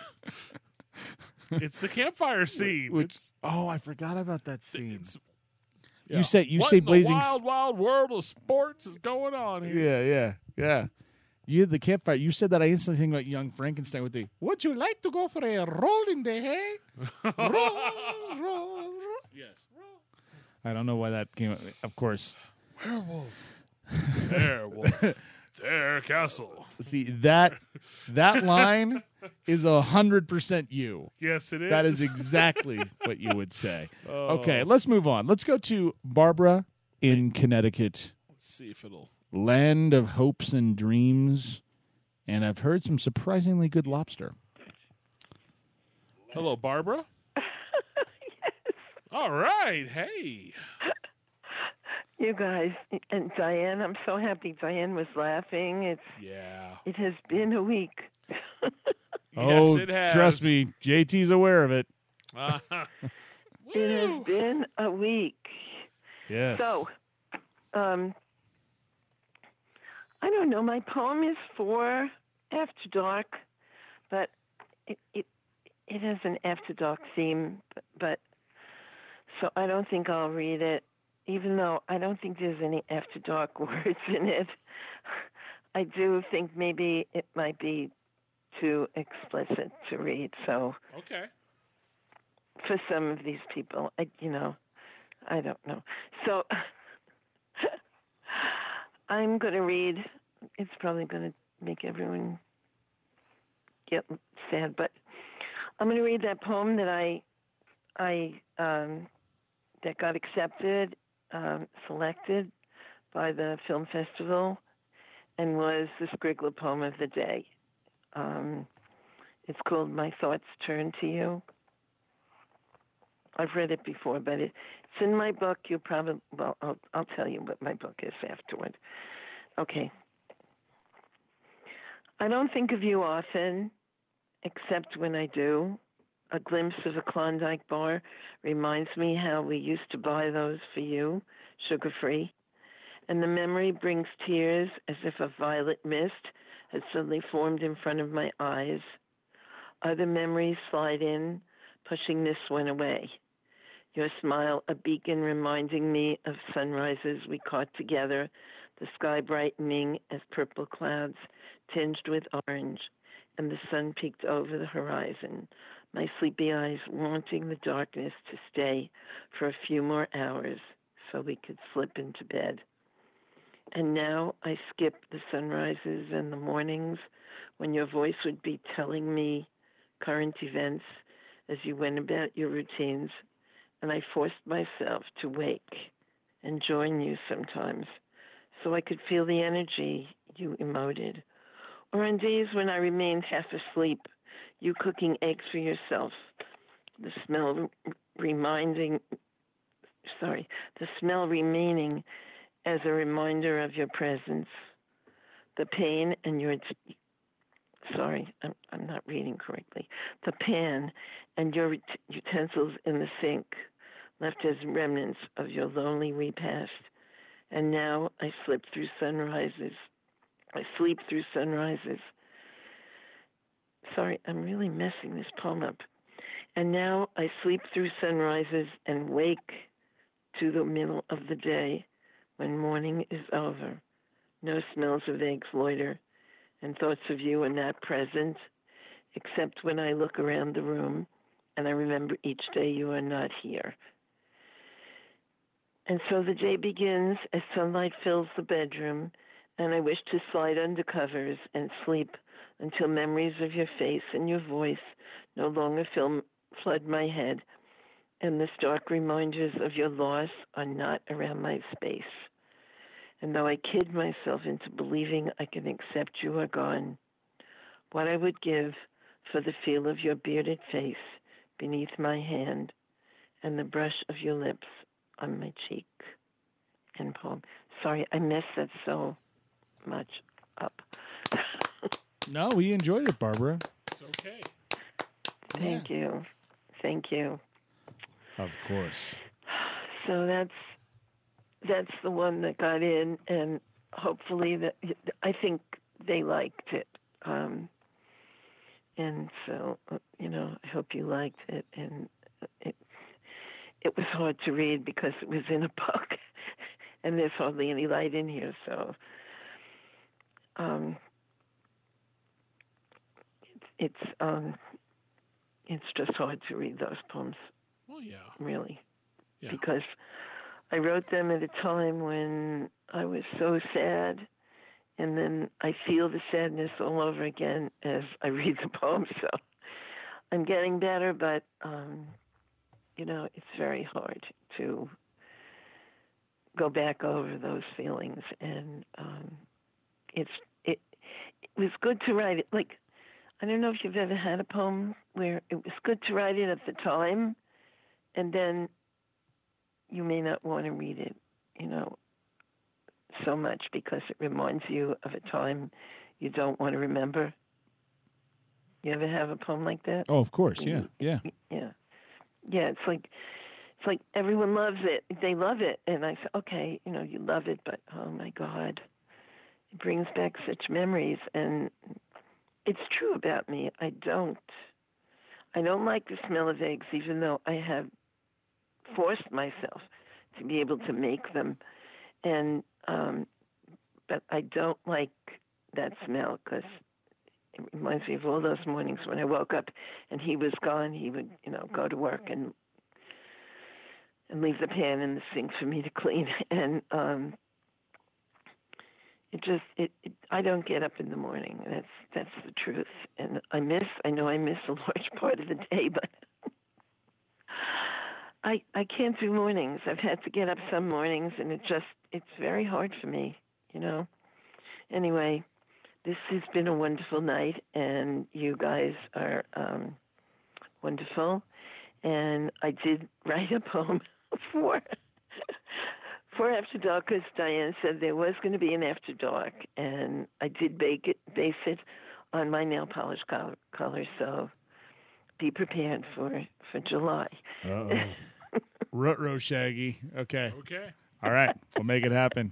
It's the campfire scene. Which, It's- oh, I forgot about that scene. it's- You yeah. say you What say in the Blazing. wild, wild world of sports is going on here? Yeah, yeah, yeah. You had the campfire. You said that. I instantly think about Young Frankenstein with the. Would you like to go for a roll in the hay? roll, roll, roll. Yes. I don't know why that came. Of course. Werewolf. Werewolf. Their castle. See that that line is a hundred percent you. Yes, it is. That is exactly what you would say. Oh. Okay, let's move on. Let's go to Barbara in Connecticut, Let's see if it'll. land of hopes and dreams, and I've heard some surprisingly good lobster. Hello, Barbara. Yes. All right. Hey. You guys and Diane, I'm so happy Diane was laughing. It's Yeah. it has been a week. oh, yes, it has. trust me, J T's aware of it. Uh-huh. It has Woo. been a week. Yes. So, um, I don't know. My poem is for After Dark, but it it, it has an After Dark theme. But, but so I don't think I'll read it, even though I don't think there's any After Dark words in it. I do think maybe it might be too explicit to read. So Okay. for some of these people. I, you know, I don't know. So I'm going to read. It's probably going to make everyone get sad, but I'm going to read that poem that I, I um, that got accepted, um, selected by the film festival, and was the Scriggler poem of the day. Um, it's called "My Thoughts Turn to You." I've read it before, but it, it's in my book. You probably well, I'll, I'll tell you what my book is afterward. Okay. I don't think of you often, except when I do. A glimpse of a Klondike bar reminds me how we used to buy those for you, sugar-free. And the memory brings tears as if a violet mist had suddenly formed in front of my eyes. Other memories slide in, pushing this one away. Your smile, a beacon reminding me of sunrises we caught together, the sky brightening as purple clouds tinged with orange, and the sun peeked over the horizon, my sleepy eyes wanting the darkness to stay for a few more hours so we could slip into bed. And now I skip the sunrises and the mornings when your voice would be telling me current events as you went about your routines, and I forced myself to wake and join you sometimes so I could feel the energy you emoted. Or on days when I remained half asleep, you cooking eggs for yourself, the smell reminding, sorry, the smell remaining as a reminder of your presence, the pain and your, t- sorry, I'm, I'm not reading correctly, the pan and your utensils in the sink left as remnants of your lonely repast. And now I slip through sunrises. I sleep through sunrises. Sorry, I'm really messing this poem up. And now I sleep through sunrises and wake to the middle of the day when morning is over. No smells of eggs loiter, and thoughts of you are not present, except when I look around the room and I remember each day you are not here. And so the day begins as sunlight fills the bedroom, and I wish to slide under covers and sleep until memories of your face and your voice no longer fill, flood my head, and the stark reminders of your loss are not around my space. And though I kid myself into believing I can accept you are gone, what I would give for the feel of your bearded face beneath my hand and the brush of your lips on my cheek. End poem. Sorry, I messed that so much up. No, we enjoyed it, Barbara. It's okay. Thank yeah. you. Thank you. Of course. So that's that's the one that got in, and hopefully that I think they liked it. Um, and so, you know, I hope you liked it. And it it was hard to read because it was in a book, and there's hardly any light in here. So, um, it's it's um, it's just hard to read those poems. Well, yeah, really, yeah. Because I wrote them at a time when I was so sad, and then I feel the sadness all over again as I read the poem. So I'm getting better, but um, you know, it's very hard to go back over those feelings, and um, it's it. It was good to write it. Like, I don't know if you've ever had a poem where it was good to write it at the time, and then you may not want to read it, you know, so much because it reminds you of a time you don't want to remember. You ever have a poem like that? Oh, of course, yeah, yeah. Yeah. Yeah, it's like it's like everyone loves it. They love it. And I say, okay, you know, you love it, but oh my God, it brings back such memories. And it's true about me. I don't I don't like the smell of eggs, even though I have forced myself to be able to make them. And um, but I don't like that smell because It reminds me of all those mornings when I woke up and he was gone. He would, you know, go to work and and leave the pan in the sink for me to clean. And um, it just, it, it, I don't get up in the morning. That's that's the truth. And I miss, I know I miss a large part of the day, but I I can't do mornings. I've had to get up some mornings, and it just, it's very hard for me, you know. Anyway, this has been a wonderful night, and you guys are um, wonderful. And I did write a poem for for After Dark, because Diane said there was going to be an After Dark, and I did bake it, base it on my nail polish color, color so be prepared for, for July. Uh-oh. Ruh-roh, Shaggy. Okay. Okay. All right. We'll make it happen.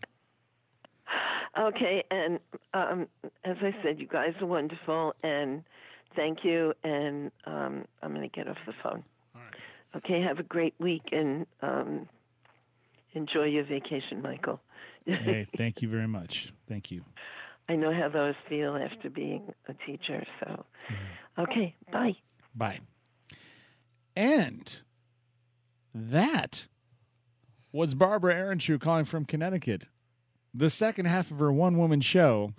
Okay, and um, as I said, you guys are wonderful, and thank you, and um, I'm going to get off the phone. All right. Okay, have a great week, and um, enjoy your vacation, Michael. Hey, thank you very much. Thank you. I know how those feel after being a teacher, so okay, bye. Bye. And that was Barbara Ehrentrue calling from Connecticut. The second half of her one-woman show,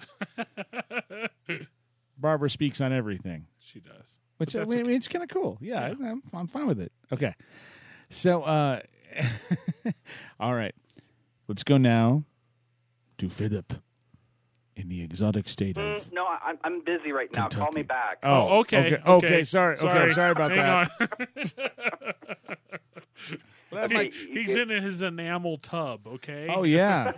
Barbara speaks on everything. She does. Which But I that's mean, okay. it's kind of cool. Yeah, I, I'm, I'm fine with it. Okay. So, uh, all right. Let's go now to Philip in the exotic state of... Mm, no, I'm I'm busy right now. Call me back. Oh, okay, Okay. okay. okay. Sorry. Sorry. Okay. Sorry about Hang that. But I'm He- like, he's in his enamel tub, okay? oh, yeah.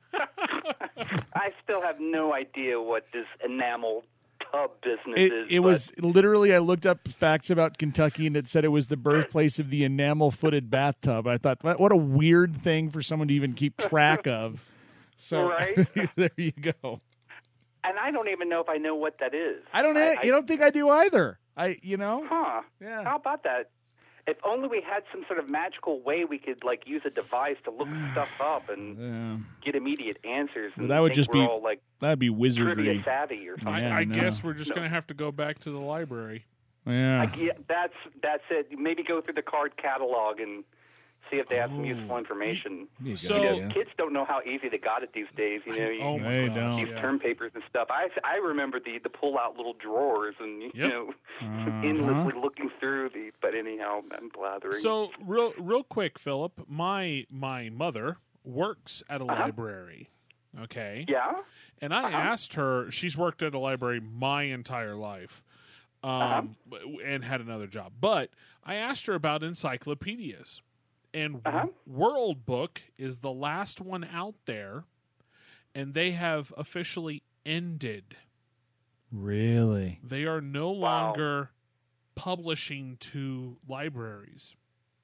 I still have no idea what this enamel tub business It, is. it but was literally, I looked up facts about Kentucky, and it said it was the birthplace of the enamel-footed bathtub. I thought, what what a weird thing for someone to even keep track of. So Right. there you go. and I don't even know if I know what that is. I don't. I, you don't think I do either? I, you know. Huh. Yeah. How about that? If only we had some sort of magical way we could like use a device to look stuff up and Yeah. get immediate answers. Well, And that would think just we're be all like that'd be wizardry. trivia savvy or something. Yeah, I, I no. guess we're just going to have to go back to the library. Yeah. Like, yeah, that's that's it. Maybe go through the card catalog and see if they have some useful information. You So- You go, know, yeah. kids don't know how easy they got it these days. You know, you, Oh, my They gosh. don't. these yeah. term papers and stuff. I I remember the the pull out little drawers and you Yep. know Uh-huh. endlessly looking through the. But anyhow, I'm blathering. So, real real quick, Philip, my my mother works at a Uh-huh. library, okay? yeah. And I Uh-huh. asked her, she's worked at a library my entire life um, and had another job. But I asked her about encyclopedias. And Uh-huh. World Book is the last one out there, and they have officially ended. Really? They are no Wow. longer publishing to libraries.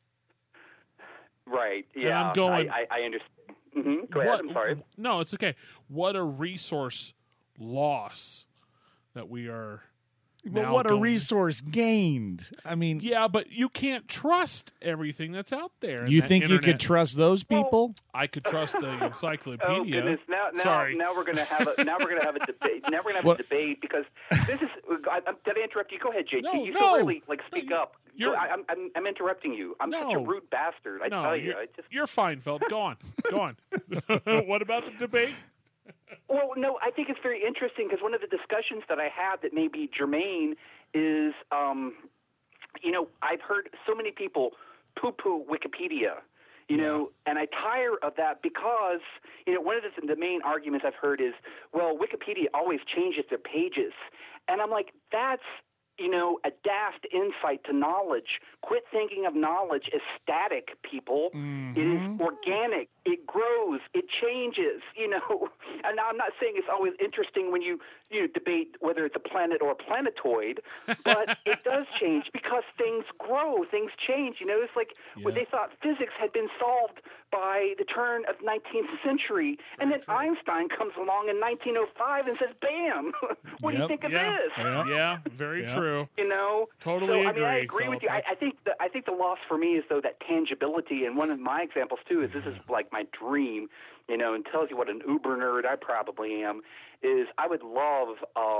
Right. And Yeah. I'm going- I, I, I understand. hmm Go ahead. What- I'm sorry. No, it's okay. What a resource loss that we are. But now what a going- resource gained. I mean, Yeah, but you can't trust everything that's out there. in you that think you internet. could trust those people? I could trust the encyclopedia. Oh goodness! Now, now, Sorry. now we're gonna have a now we're gonna have a debate. Now we're gonna have What? a debate because this is. I, I'm, did I interrupt you? Go ahead, J T. No, you no. should really like speak No, up. you're- I, I'm, I'm I'm interrupting you. I'm such a No. rude bastard. I no, tell you. you're, I just. you're fine, Philip. Go on. Go on. What about the debate? Well, no, I think it's very interesting because one of the discussions that I have that may be germane is, um, you know, I've heard so many people poo-poo Wikipedia, you know, and I tire of that because, you know, one of the, the main arguments I've heard is, well, Wikipedia always changes their pages. And I'm like, that's, you know, a daft insight to knowledge. Quit thinking of knowledge as static, people. Mm-hmm. It is organic. It grows. It changes, you know. And now I'm not saying it's always interesting when you, you know, debate whether it's a planet or a planetoid, but it does change because things grow, things change. You know, it's like when Yeah. they thought physics had been solved by the turn of the nineteenth century, and then Einstein comes along in nineteen oh five and says, bam, what do you Yep. think of Yeah. this? Yeah. Yeah, very Yeah. true. You know, Totally so, I mean, I agree, agree with you. I, Philip. I think the I think the loss for me is though that tangibility, and one of my examples too is this is like my dream, you know, and tells you what an uber nerd I probably am. Is I would love um,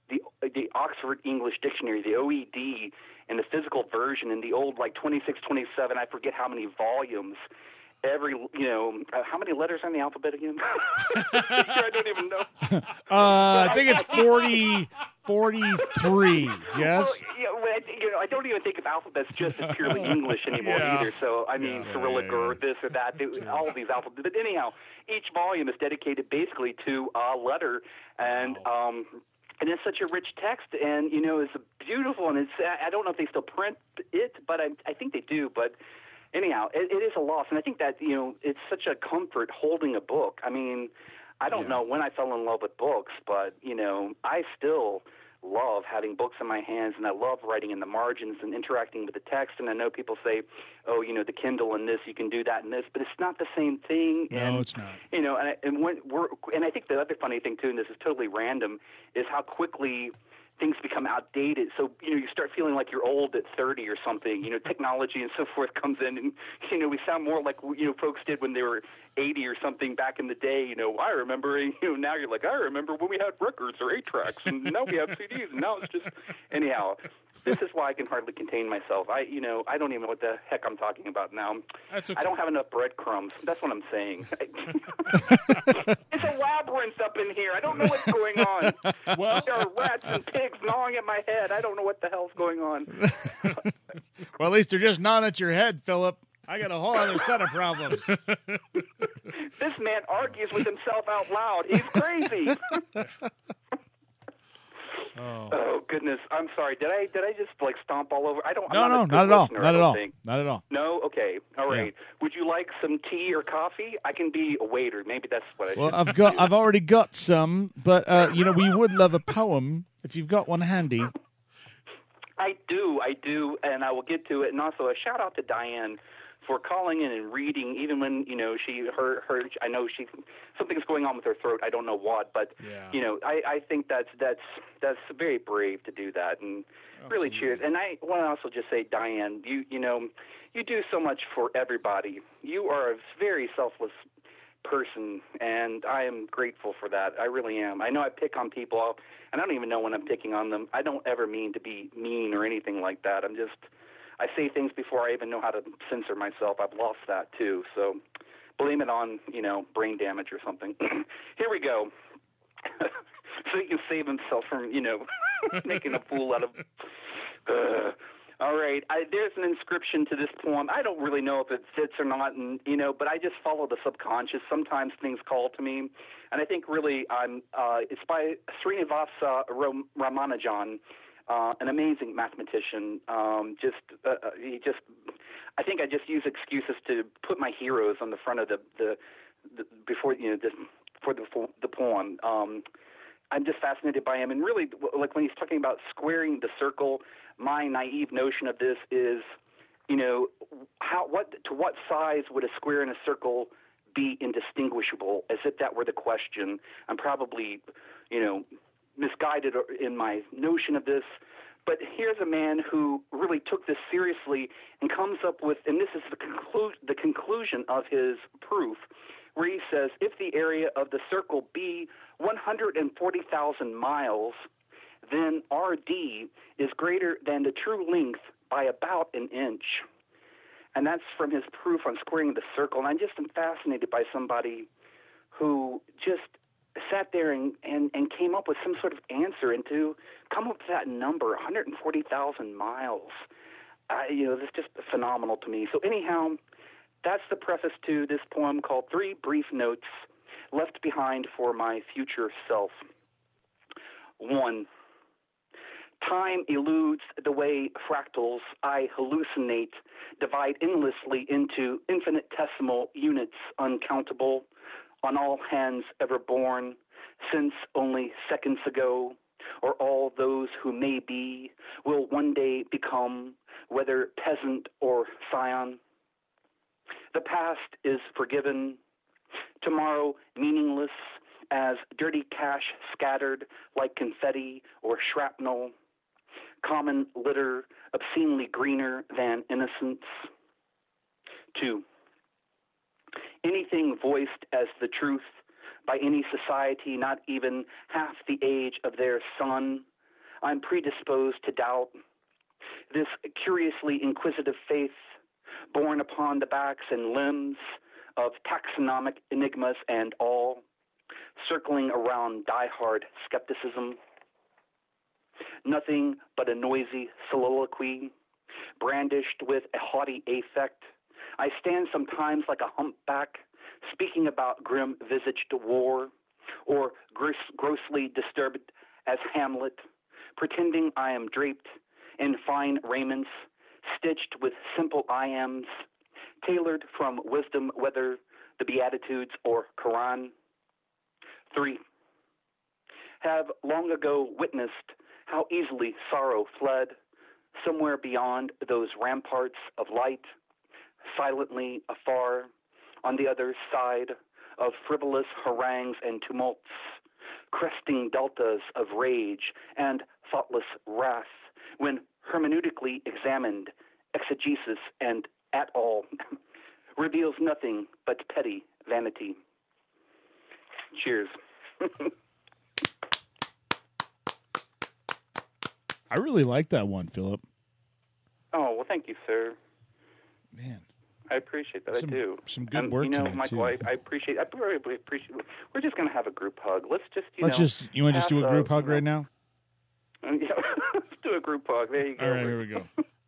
the the Oxford English Dictionary, the O E D, and the physical version in the old like twenty-six, twenty-seven, I forget how many volumes. Every, you know, uh, how many letters are in the alphabet again? I don't even know. Uh, I think it's forty, forty-three, yes? Well, yeah, well, I, you know, I don't even think of alphabets just as purely English anymore Yeah. either. So, I mean, Yeah, Cyrillic yeah, yeah. or this or that, they, all of these alphabets. But anyhow, each volume is dedicated basically to a letter, and um, and it's such a rich text, and, you know, it's beautiful, and it's, I don't know if they still print it, but I, I think they do, but anyhow, it, it is a loss, and I think that, you know, it's such a comfort holding a book. I mean, I don't know when I fell in love with books, but, you know, I still love having books in my hands, and I love writing in the margins and interacting with the text. And I know people say, oh, you know, the Kindle and this, you can do that and this, but it's not the same thing. No, and, it's not. You know, and, I, and when we're, and I think the other funny thing too, and this is totally random, is how quickly things become outdated. So, you know, you start feeling like you're old at thirty or something. You know, technology and so forth comes in, and, you know, we sound more like, you know, folks did when they were eighty or something back in the day. You know, I remember, you know, now you're like, I remember when we had records or eight tracks, and now we have C Ds, and now it's just, anyhow, this is why I can hardly contain myself. I, you know, I don't even know what the heck I'm talking about now. That's okay. I don't have enough breadcrumbs. That's what I'm saying. It's a labyrinth up in here. I don't know what's going on. Well, there are rats and pigs gnawing at my head. I don't know what the hell's going on. Well, at least they're just gnawing at your head, Philip. I got a whole other set of problems. This man argues with himself out loud. He's crazy. Oh. Oh goodness! I'm sorry. Did I did I just like stomp all over? I don't. No, I'm no, not, a not good at all. listener, I Not at don't all. think. Not at all. No. Okay. All right. Would you like some tea or coffee? I can be a waiter. Maybe that's what I Well, should. I've got, I've already got some, but uh, you know, we would love a poem if you've got one handy. I do, I do, and I will get to it. And also a shout out to Diane for calling in and reading, even when, you know, she her her I know she something's going on with her throat. I don't know what, but Yeah. you know, I, I think that's that's that's very brave to do that, and really cheers. And I want to also just say, Diane, you you know, you do so much for everybody. You are a very selfless person, and I am grateful for that. I really am. I know I pick on people, and I don't even know when I'm picking on them. I don't ever mean to be mean or anything like that. I'm just, I say things before I even know how to censor myself. I've lost that too. So blame it on, you know, brain damage or something. Here we go. So he can save himself from, you know, making a fool out of. Uh, all right, I, there's an inscription to this poem. I don't really know if it fits or not, and you know, but I just follow the subconscious. Sometimes things call to me, and I think really I'm. Uh, it's by Srinivasa Ram- Ramanujan, uh, an amazing mathematician. Um, just uh, he just. I think I just use excuses to put my heroes on the front of the the, the before you know this for the the poem. Um, I'm just fascinated by him, and really, like when he's talking about squaring the circle, my naive notion of this is, you know, how what to what size would a square in a circle be indistinguishable? As if that were the question. I'm probably, you know, misguided in my notion of this, but here's a man who really took this seriously and comes up with, and this is the conclu- the conclusion of his proof, where he says, if the area of the circle be one hundred forty thousand miles, then R D is greater than the true length by about an inch. And that's from his proof on squaring the circle. And I just am fascinated by somebody who just sat there and, and, and came up with some sort of answer, and to come up with that number, one hundred forty thousand miles. Uh, you know, that's just phenomenal to me. So anyhow, that's the preface to this poem called Three Brief Notes Left Behind for My Future Self. One, time eludes the way fractals I hallucinate divide endlessly into infinitesimal units uncountable, on all hands ever born, since only seconds ago, or all those who may be will one day become, whether peasant or scion. The past is forgiven, tomorrow meaningless as dirty cash scattered like confetti or shrapnel, common litter obscenely greener than innocence. Two, anything voiced as the truth by any society not even half the age of their son I'm predisposed to doubt. This curiously inquisitive faith, born upon the backs and limbs of taxonomic enigmas and all, circling around die-hard skepticism. Nothing but a noisy soliloquy, brandished with a haughty affect. I stand sometimes like a humpback, speaking about grim-visaged war, or gross, grossly disturbed as Hamlet, pretending I am draped in fine raiments, stitched with simple iams, tailored from wisdom, whether the Beatitudes or Quran. Three, have long ago witnessed how easily sorrow fled somewhere beyond those ramparts of light, silently afar, on the other side of frivolous harangues and tumults, cresting deltas of rage and thoughtless wrath, when hermeneutically examined, exegesis and at all reveals nothing but petty vanity. Cheers. I really like that one, Philip. Oh, well, thank you, sir. Man. I appreciate that. Some, I do. Some good and, work you know, tonight, Michael, too. I, I appreciate. I really appreciate. We're just going to have a group hug. Let's just, you Let's know. just, you want to just do a group hug right now? Uh, yeah, let's do a group hug. There you go. All right, here we go.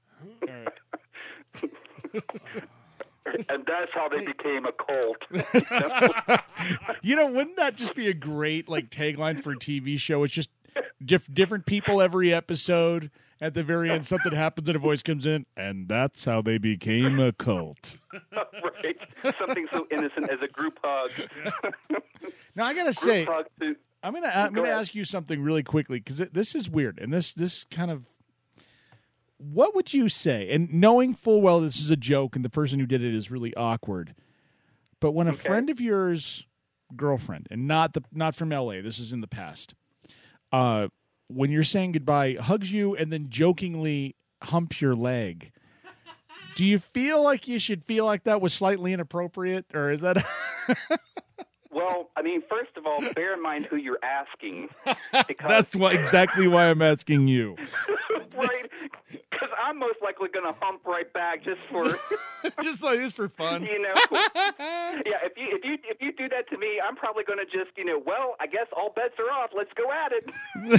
All right. And that's how they became a cult. You know, wouldn't that just be a great like tagline for a T V show? It's just diff- different people every episode. At the very end, something happens and a voice comes in, and that's how they became a cult. Right. Something so innocent as a group hug. Now I gotta Group say, hug to, I'm gonna I'm Go gonna ahead. ask you something really quickly because this is weird, and this this kind of. What would you say? And knowing full well this is a joke, and the person who did it is really awkward, but when a Okay. friend of yours, girlfriend, and not the not from L A, this is in the past. Uh, when you're saying goodbye, hugs you and then jokingly humps your leg. Do you feel like you should feel like that was slightly inappropriate, or is that? well, I mean, first of all, bear in mind who you're asking. Because, That's why exactly why I'm asking you. right? Because I'm most likely going to hump right back just for just like this for fun. You know, yeah. If you if you if you do that to me, I'm probably going to just you know. Well, I guess all bets are off. Let's go at it.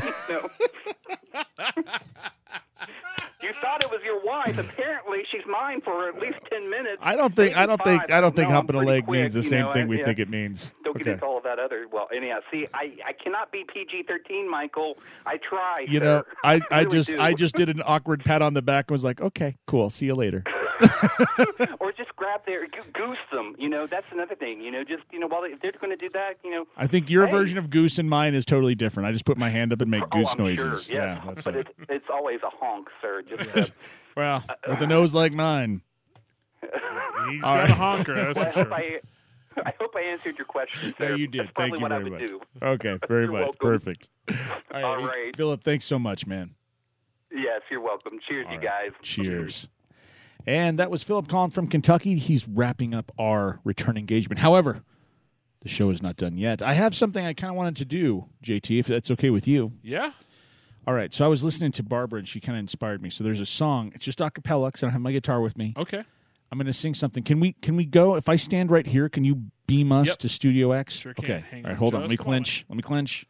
No. You thought it was your wife. Apparently, she's mine for at least ten minutes. I don't think. maybe I don't think. five. I don't think No, I'm humping a pretty leg quick, means the you same know, thing I- we yeah. think it means. Don't get Okay. into all of that other. Well, anyhow, see, I, I cannot be P G thirteen, Michael. I try. You sir. know, I, I really just do. I just did an awkward pat on the back and was like, okay, cool, see you later. or just grab their go- goose them. You know, that's another thing. You know, just you know, while they, if they're going to do that, you know. I think your hey. version of goose and mine is totally different. I just put my hand up and make Oh, goose I'm noises. Sure, yes. Yeah, that's but it. it's it's always a honk, sir. Just uh, Well, with a nose like mine. He's All got right. a honker, that's well, I for hope sure. I, I hope I answered your question, No, sir. you did. That's probably Thank you what I very would much. do. Okay, very You're much. welcome. Perfect. All right, All hey, right. Philip, thanks so much, man. Yes, you're welcome. Cheers, you guys. Cheers. And that was Philip calling from Kentucky. He's wrapping up our return engagement. However, the show is not done yet. I have something I kind of wanted to do, J T, if that's okay with you. Yeah. All right, so I was listening to Barbara, and she kind of inspired me. So there's a song. It's just a cappella because I don't have my guitar with me. Okay. I'm going to sing something. Can we Can we go? If I stand right here, can you beam us Yep. to Studio X? Sure can. Okay. Hang All right, on hold on. Let me just a moment. clench. Let me clench.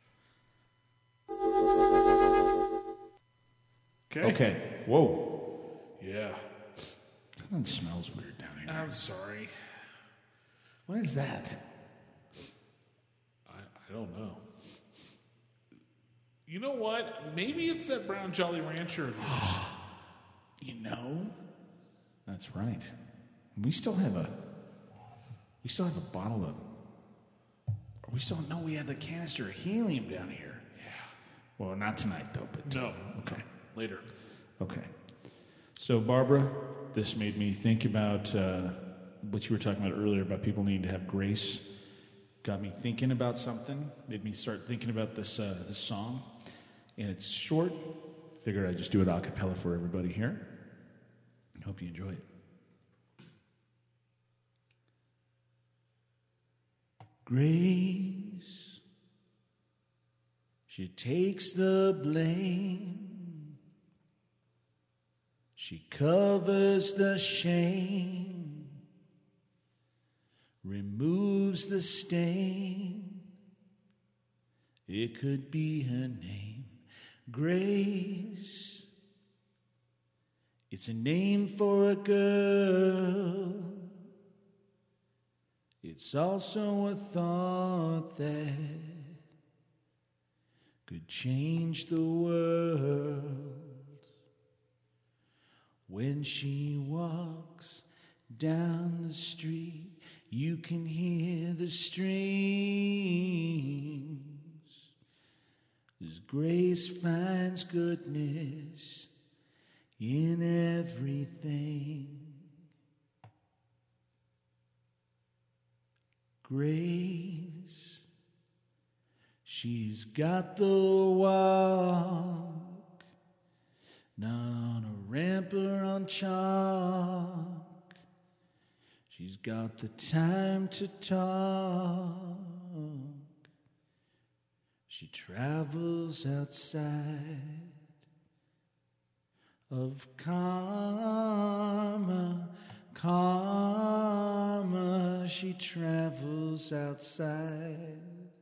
Okay. Okay. Whoa. Yeah. Something smells weird down here. I'm sorry. What is that? I, I don't know. You know what? Maybe it's that brown Jolly Rancher of yours. You know, that's right. We still have a. We still have a bottle of. We still know we had the canister of helium down here. Yeah. Well, not tonight though. But No. Okay. Later. Okay. So, Barbara, this made me think about uh, what you were talking about earlier about people needing to have grace. Got me thinking about something. Made me start thinking about this uh, this song, and it's short. Figured I'd just do it a cappella for everybody here. Hope you enjoy it. Grace She takes the blame. She covers the shame, removes the stain. It could be her name, Grace. It's a name for a girl. It's also a thought that could change the world. When she walks down the street, you can hear the strings. As Grace finds goodness in everything. Grace, she's got the walk, not on a ramp or on chalk. She's got the time to talk. She travels outside of karma, karma. She travels outside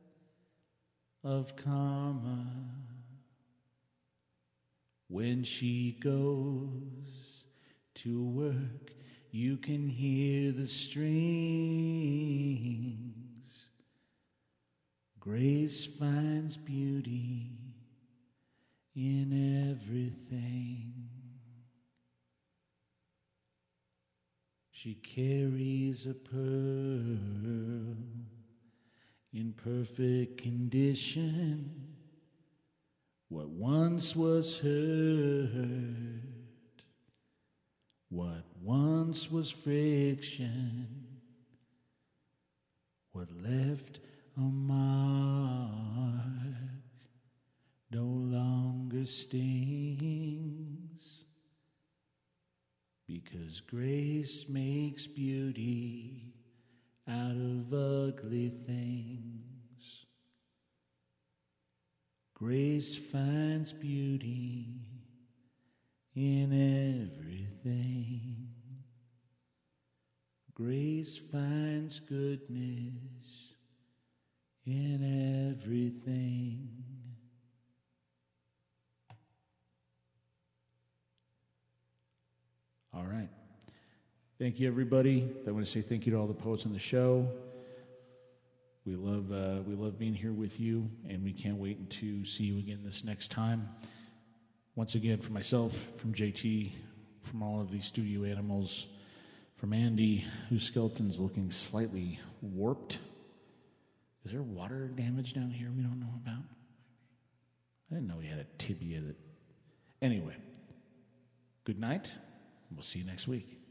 of karma. When she goes to work, you can hear the strings. Grace finds beauty in everything. She carries a pearl in perfect condition. What once was hurt, what once was friction, what left a mark, no longer stings, because grace makes beauty out of ugly things. Grace finds beauty in everything. Grace finds goodness in everything. All right. Thank you, everybody. I want to say thank you to all the poets on the show. We love uh, we love being here with you, and we can't wait to see you again this next time. Once again, for myself, from J T, from all of these studio animals, from Andy, whose skeleton's looking slightly warped. Is there water damage down here we don't know about? I didn't know he had a tibia that... Anyway, good night, and we'll see you next week.